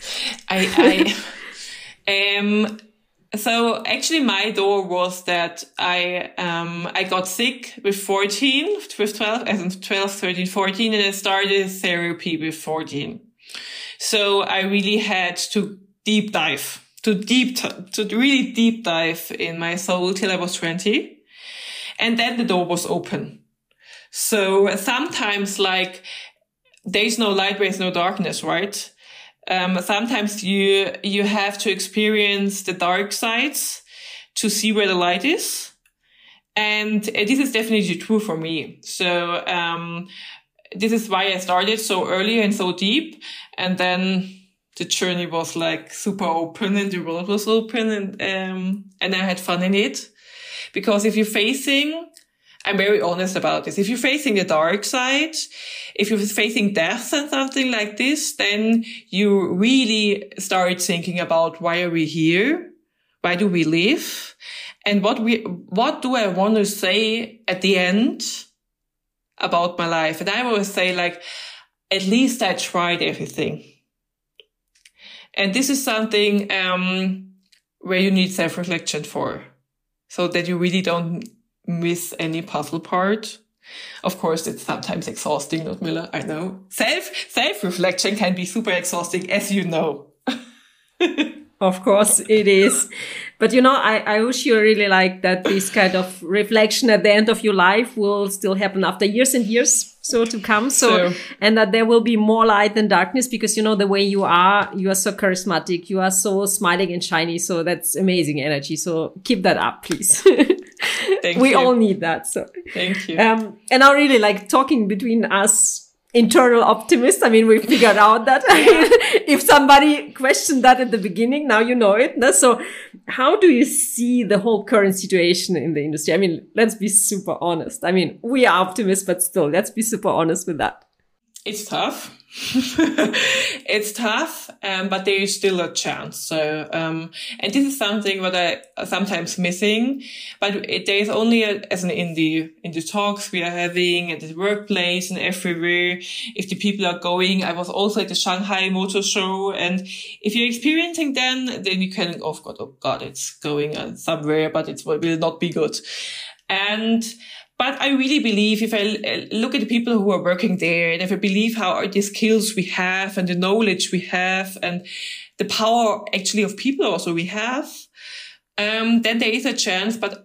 [SPEAKER 2] So actually my door was that I got sick with 14, with 12, as in 12, 13, 14, and I started therapy with 14. So I really had to really deep dive in my soul till I was 20. And then the door was open. So sometimes like there's no light, there's no darkness, right? Sometimes you have to experience the dark sides to see where the light is. And this is definitely true for me. So, this is why I started so early and so deep. And then the journey was like super open and the world was open and I had fun in it. Because if you're facing, I'm very honest about this. If you're facing the dark side, if you're facing death and something like this, then you really start thinking about why are we here? Why do we live? And what do I want to say at the end about my life? And I always say, like, at least I tried everything. And this is something where you need self-reflection for, so that you really don't miss any puzzle part. Of course, it's sometimes exhausting, Ludmila, I know. Self-reflection can be super exhausting, as you know.
[SPEAKER 1] Of course it is. But, you know, I wish you really like that this kind of reflection at the end of your life will still happen after years and years so to come. So, and that there will be more light than darkness, because, you know, the way you are so charismatic. You are so smiling and shiny. So that's amazing energy. So keep that up, please. We all need that. So
[SPEAKER 2] thank you.
[SPEAKER 1] And I really like talking between us internal optimists. I mean, we figured out that if somebody questioned that at the beginning, now you know it. No? So how do you see the whole current situation in the industry? I mean, let's be super honest. I mean, we are optimists, but still, let's be super honest with that.
[SPEAKER 2] It's tough. It's tough, but there is still a chance. So, and this is something that I sometimes missing, but there is only in the talks we are having at the workplace and everywhere. If the people are going, I was also at the Shanghai Motor Show, and if you're experiencing then you can, oh God, it's going somewhere, but it will not be good. But I really believe, if I look at the people who are working there, and if I believe how are the skills we have and the knowledge we have and the power actually of people also we have, then there is a chance. But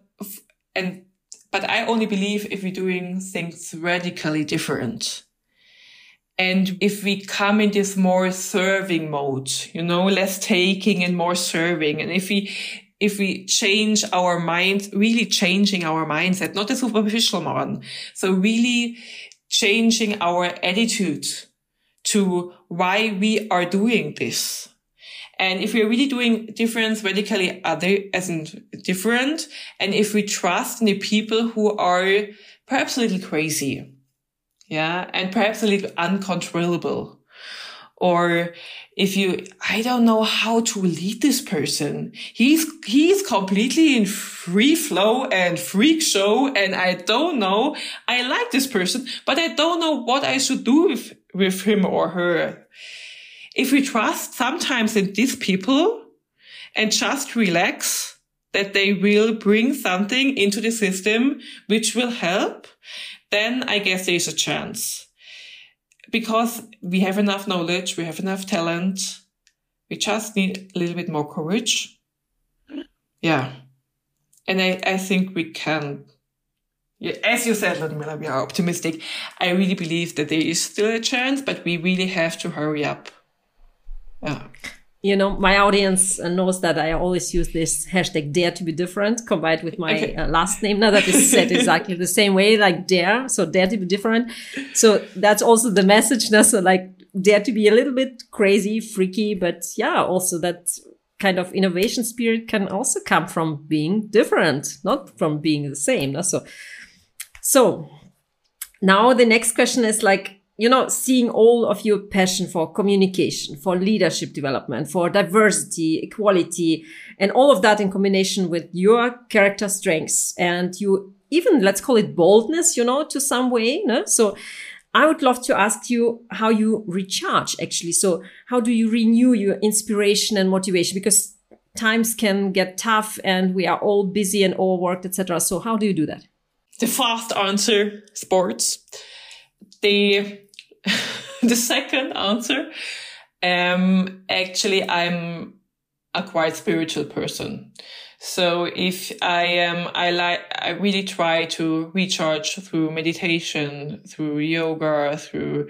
[SPEAKER 2] I only believe if we're doing things radically different. And if we come in this more serving mode, you know, less taking and more serving. And if we change our mind, really changing our mindset, not a superficial one. So really changing our attitude to why we are doing this. And if we're really doing difference radically different, and if we trust in the people who are perhaps a little crazy, and perhaps a little uncontrollable, or I don't know how to lead this person. He's completely in free flow and freak show. And I don't know. I like this person, but I don't know what I should do with him or her. If we trust sometimes in these people and just relax that they will bring something into the system which will help, then I guess there's a chance. Because we have enough knowledge, we have enough talent, we just need a little bit more courage. Yeah. And I think we can, as you said, Ludmila, we are optimistic. I really believe that there is still a chance, but we really have to hurry up. Yeah.
[SPEAKER 1] You know, my audience knows that I always use this hashtag dare to be different combined with my last name. Now that is said exactly the same way, like dare. So dare to be different. So that's also the message. Now, so like dare to be a little bit crazy, freaky, but also that kind of innovation spirit can also come from being different, not from being the same. No? So now the next question is like, you know, seeing all of your passion for communication, for leadership development, for diversity, equality, and all of that in combination with your character strengths and you even, let's call it boldness, you know, to some way. No? So I would love to ask you how you recharge actually. So how do you renew your inspiration and motivation? Because times can get tough and we are all busy and overworked, etc. So how do you do that?
[SPEAKER 2] The fast answer, sports. The second answer, actually, I'm a quite spiritual person. So if I really try to recharge through meditation, through yoga, through,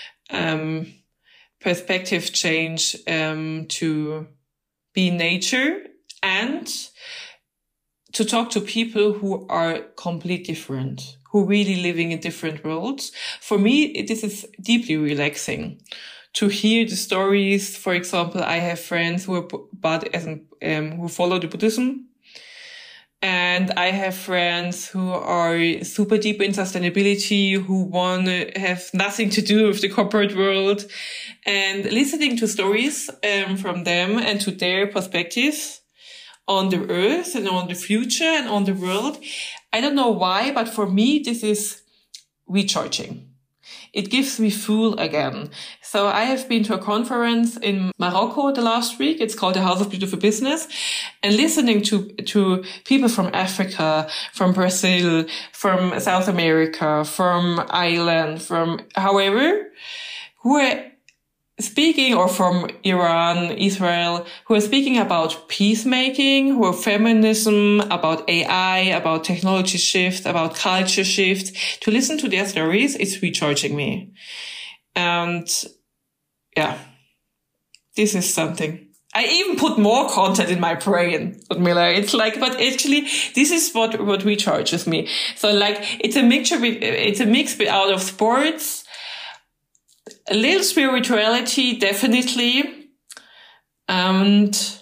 [SPEAKER 2] perspective change, to be in nature and to talk to people who are completely different, who really living in different worlds. For me, this is deeply relaxing to hear the stories. For example, I have friends who follow the Buddhism, And I have friends who are super deep in sustainability, who want to have nothing to do with the corporate world. And listening to stories from them and to their perspectives on the earth and on the future and on the world. I don't know why, but for me, this is recharging. It gives me fuel again. So I have been to a conference in Morocco the last week. It's called the House of Beautiful Business. And listening to people from Africa, from Brazil, from South America, from Ireland, from however, who are speaking, or from Iran, Israel, who are speaking about peacemaking, who are feminism, about AI, about technology shift, about culture shift. To listen to their stories, it's recharging me. And yeah, this is something. I even put more content in my brain, Miller. It's like, but actually, this is what recharges me. So like, it's a mix out of sports, a little spirituality, definitely, and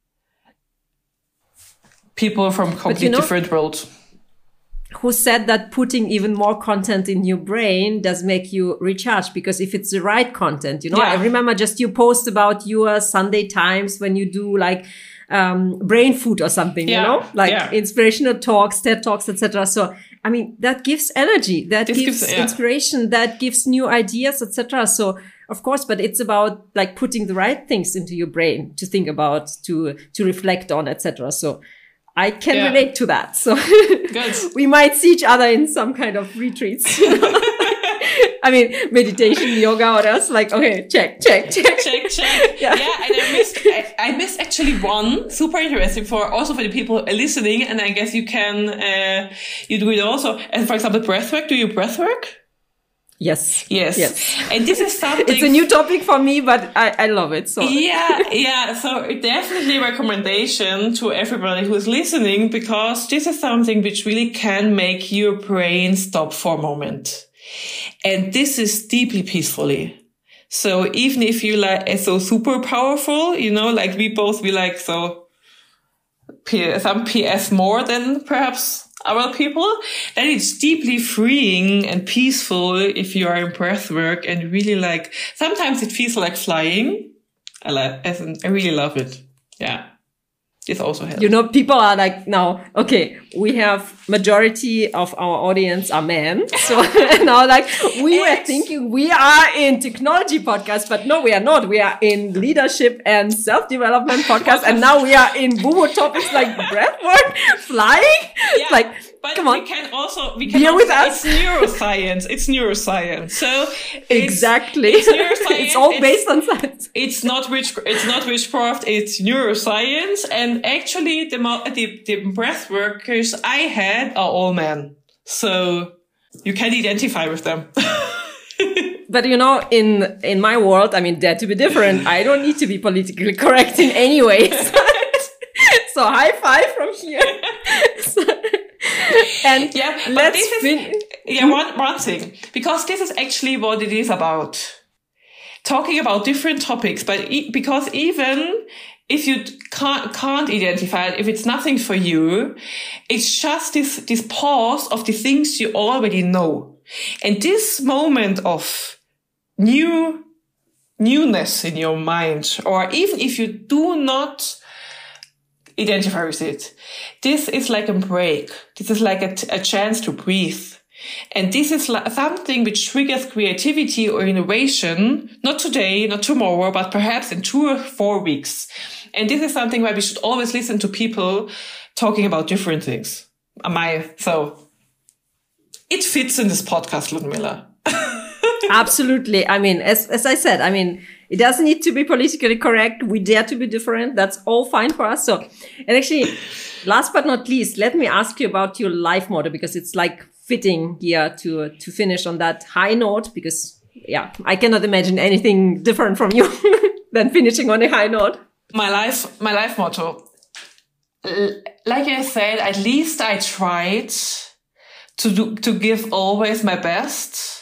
[SPEAKER 2] people from completely different worlds.
[SPEAKER 1] Who said that putting even more content in your brain does make you recharge? Because if it's the right content, I remember just you post about your Sunday times when you do like brain food or something, inspirational talks, TED Talks, etc. So, I mean, that gives energy, that gives inspiration, that gives new ideas, etc. So, of course, but it's about like putting the right things into your brain to think about, to reflect on, etc. So, I can relate to that. So, we might see each other in some kind of retreats. I mean, meditation, yoga, or else. Like, okay, check.
[SPEAKER 2] Yeah, and I missed actually one super interesting for the people listening. And I guess you can, you do it also. And for example, breathwork. Do you breathwork?
[SPEAKER 1] Yes.
[SPEAKER 2] And this is something.
[SPEAKER 1] It's a new topic for me, but I love it. So
[SPEAKER 2] yeah. So definitely recommendation to everybody who's listening, because this is something which really can make your brain stop for a moment. And this is deeply peacefully. So even if you like so super powerful, like we both be like so some PS more than perhaps other people, then it's deeply freeing and peaceful if you are in breath work, and really like sometimes it feels like flying. I really love it. Yeah. This also helps.
[SPEAKER 1] People are like, now, okay, we have majority of our audience are men. So now like we were thinking we are in technology podcast, but no, we are not. We are in leadership and self-development podcast. And now we are in woo-woo topics like breathwork, flying.
[SPEAKER 2] Yeah,
[SPEAKER 1] like,
[SPEAKER 2] but
[SPEAKER 1] come on.
[SPEAKER 2] we can also
[SPEAKER 1] with us.
[SPEAKER 2] It's neuroscience. So
[SPEAKER 1] exactly.
[SPEAKER 2] It's neuroscience.
[SPEAKER 1] It's all based on science.
[SPEAKER 2] It's not witchcraft. It's neuroscience. And actually, the breath workers I had are all men. So you can identify with them.
[SPEAKER 1] But in my world, I mean, dare to be different. I don't need to be politically correct in any way. So high five from here. And
[SPEAKER 2] one thing, because this is actually what it is about. Talking about different topics, but because even if you can't identify it, if it's nothing for you, it's just this pause of the things you already know. And this moment of newness in your mind, or even if you do not identify with it, this is like a break. This is like a chance to breathe. And this is something which triggers creativity or innovation, not today, not tomorrow, but perhaps in 2 or 4 weeks. And this is something where we should always listen to people talking about different things. So it fits in this podcast, Ludmila.
[SPEAKER 1] Absolutely. I mean, as I said, it doesn't need to be politically correct. We dare to be different. That's all fine for us. So, and actually, last but not least, let me ask you about your life motto, because it's like fitting here to finish on that high note, because I cannot imagine anything different from you than finishing on a high note.
[SPEAKER 2] My life motto. Like I said, at least I tried to give always my best,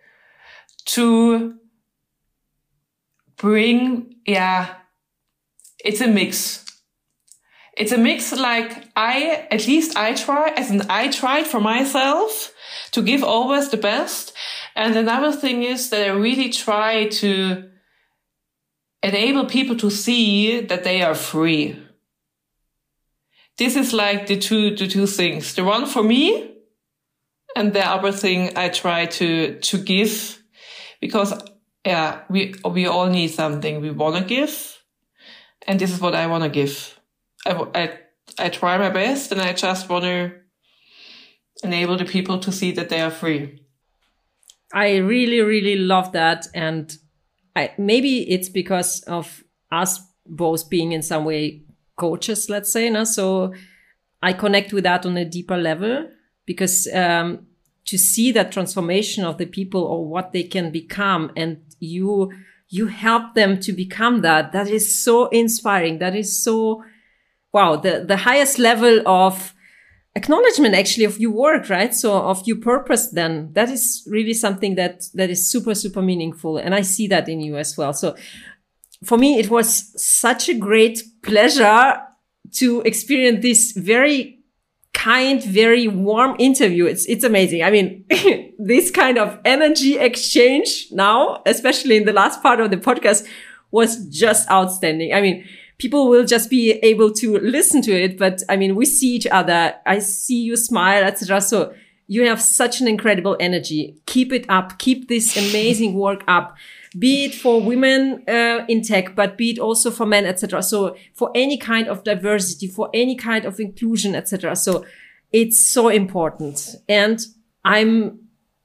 [SPEAKER 2] to bring, it's a mix. it's a mix. Like I tried for myself to give always the best. And another thing is that I really try to enable people to see that they are free. This is like the two things. The one for me and the other thing I try to give, because we all need something we want to give. And this is what I want to give. I try my best, and I just want to enable the people to see that they are free.
[SPEAKER 1] I really, really love that. And maybe it's because of us both being in some way coaches, let's say. No? So I connect with that on a deeper level, because to see that transformation of the people or what they can become, and you help them to become that is so inspiring. That is so, wow, the highest level of acknowledgement actually of your work, right? So of your purpose, then that is really something that is super, super meaningful. And I see that in you as well. So for me, it was such a great pleasure to experience this very kind, very warm interview. It's amazing. I mean, this kind of energy exchange now, especially in the last part of the podcast, was just outstanding. I mean, people will just be able to listen to it, but I mean, we see each other. I see you smile, etc. So you have such an incredible energy. Keep it up. Keep this amazing work up. Be it for women in tech, but be it also for men, etc. So for any kind of diversity, for any kind of inclusion, etc. So it's so important. And I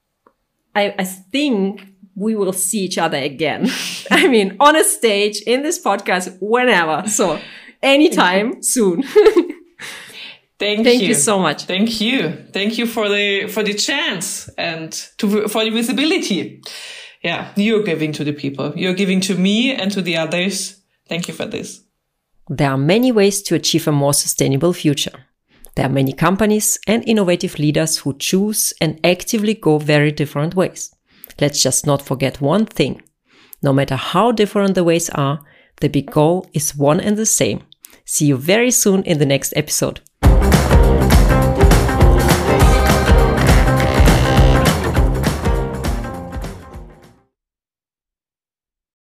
[SPEAKER 1] think we will see each other again. I mean, on a stage, in this podcast, whenever. So anytime soon.
[SPEAKER 2] Thank
[SPEAKER 1] you so much.
[SPEAKER 2] Thank you. Thank you for the chance and for the visibility. Yeah, you're giving to the people. You're giving to me and to the others. Thank you for this.
[SPEAKER 1] There are many ways to achieve a more sustainable future. There are many companies and innovative leaders who choose and actively go very different ways. Let's just not forget one thing. No matter how different the ways are, the big goal is one and the same. See you very soon in the next episode.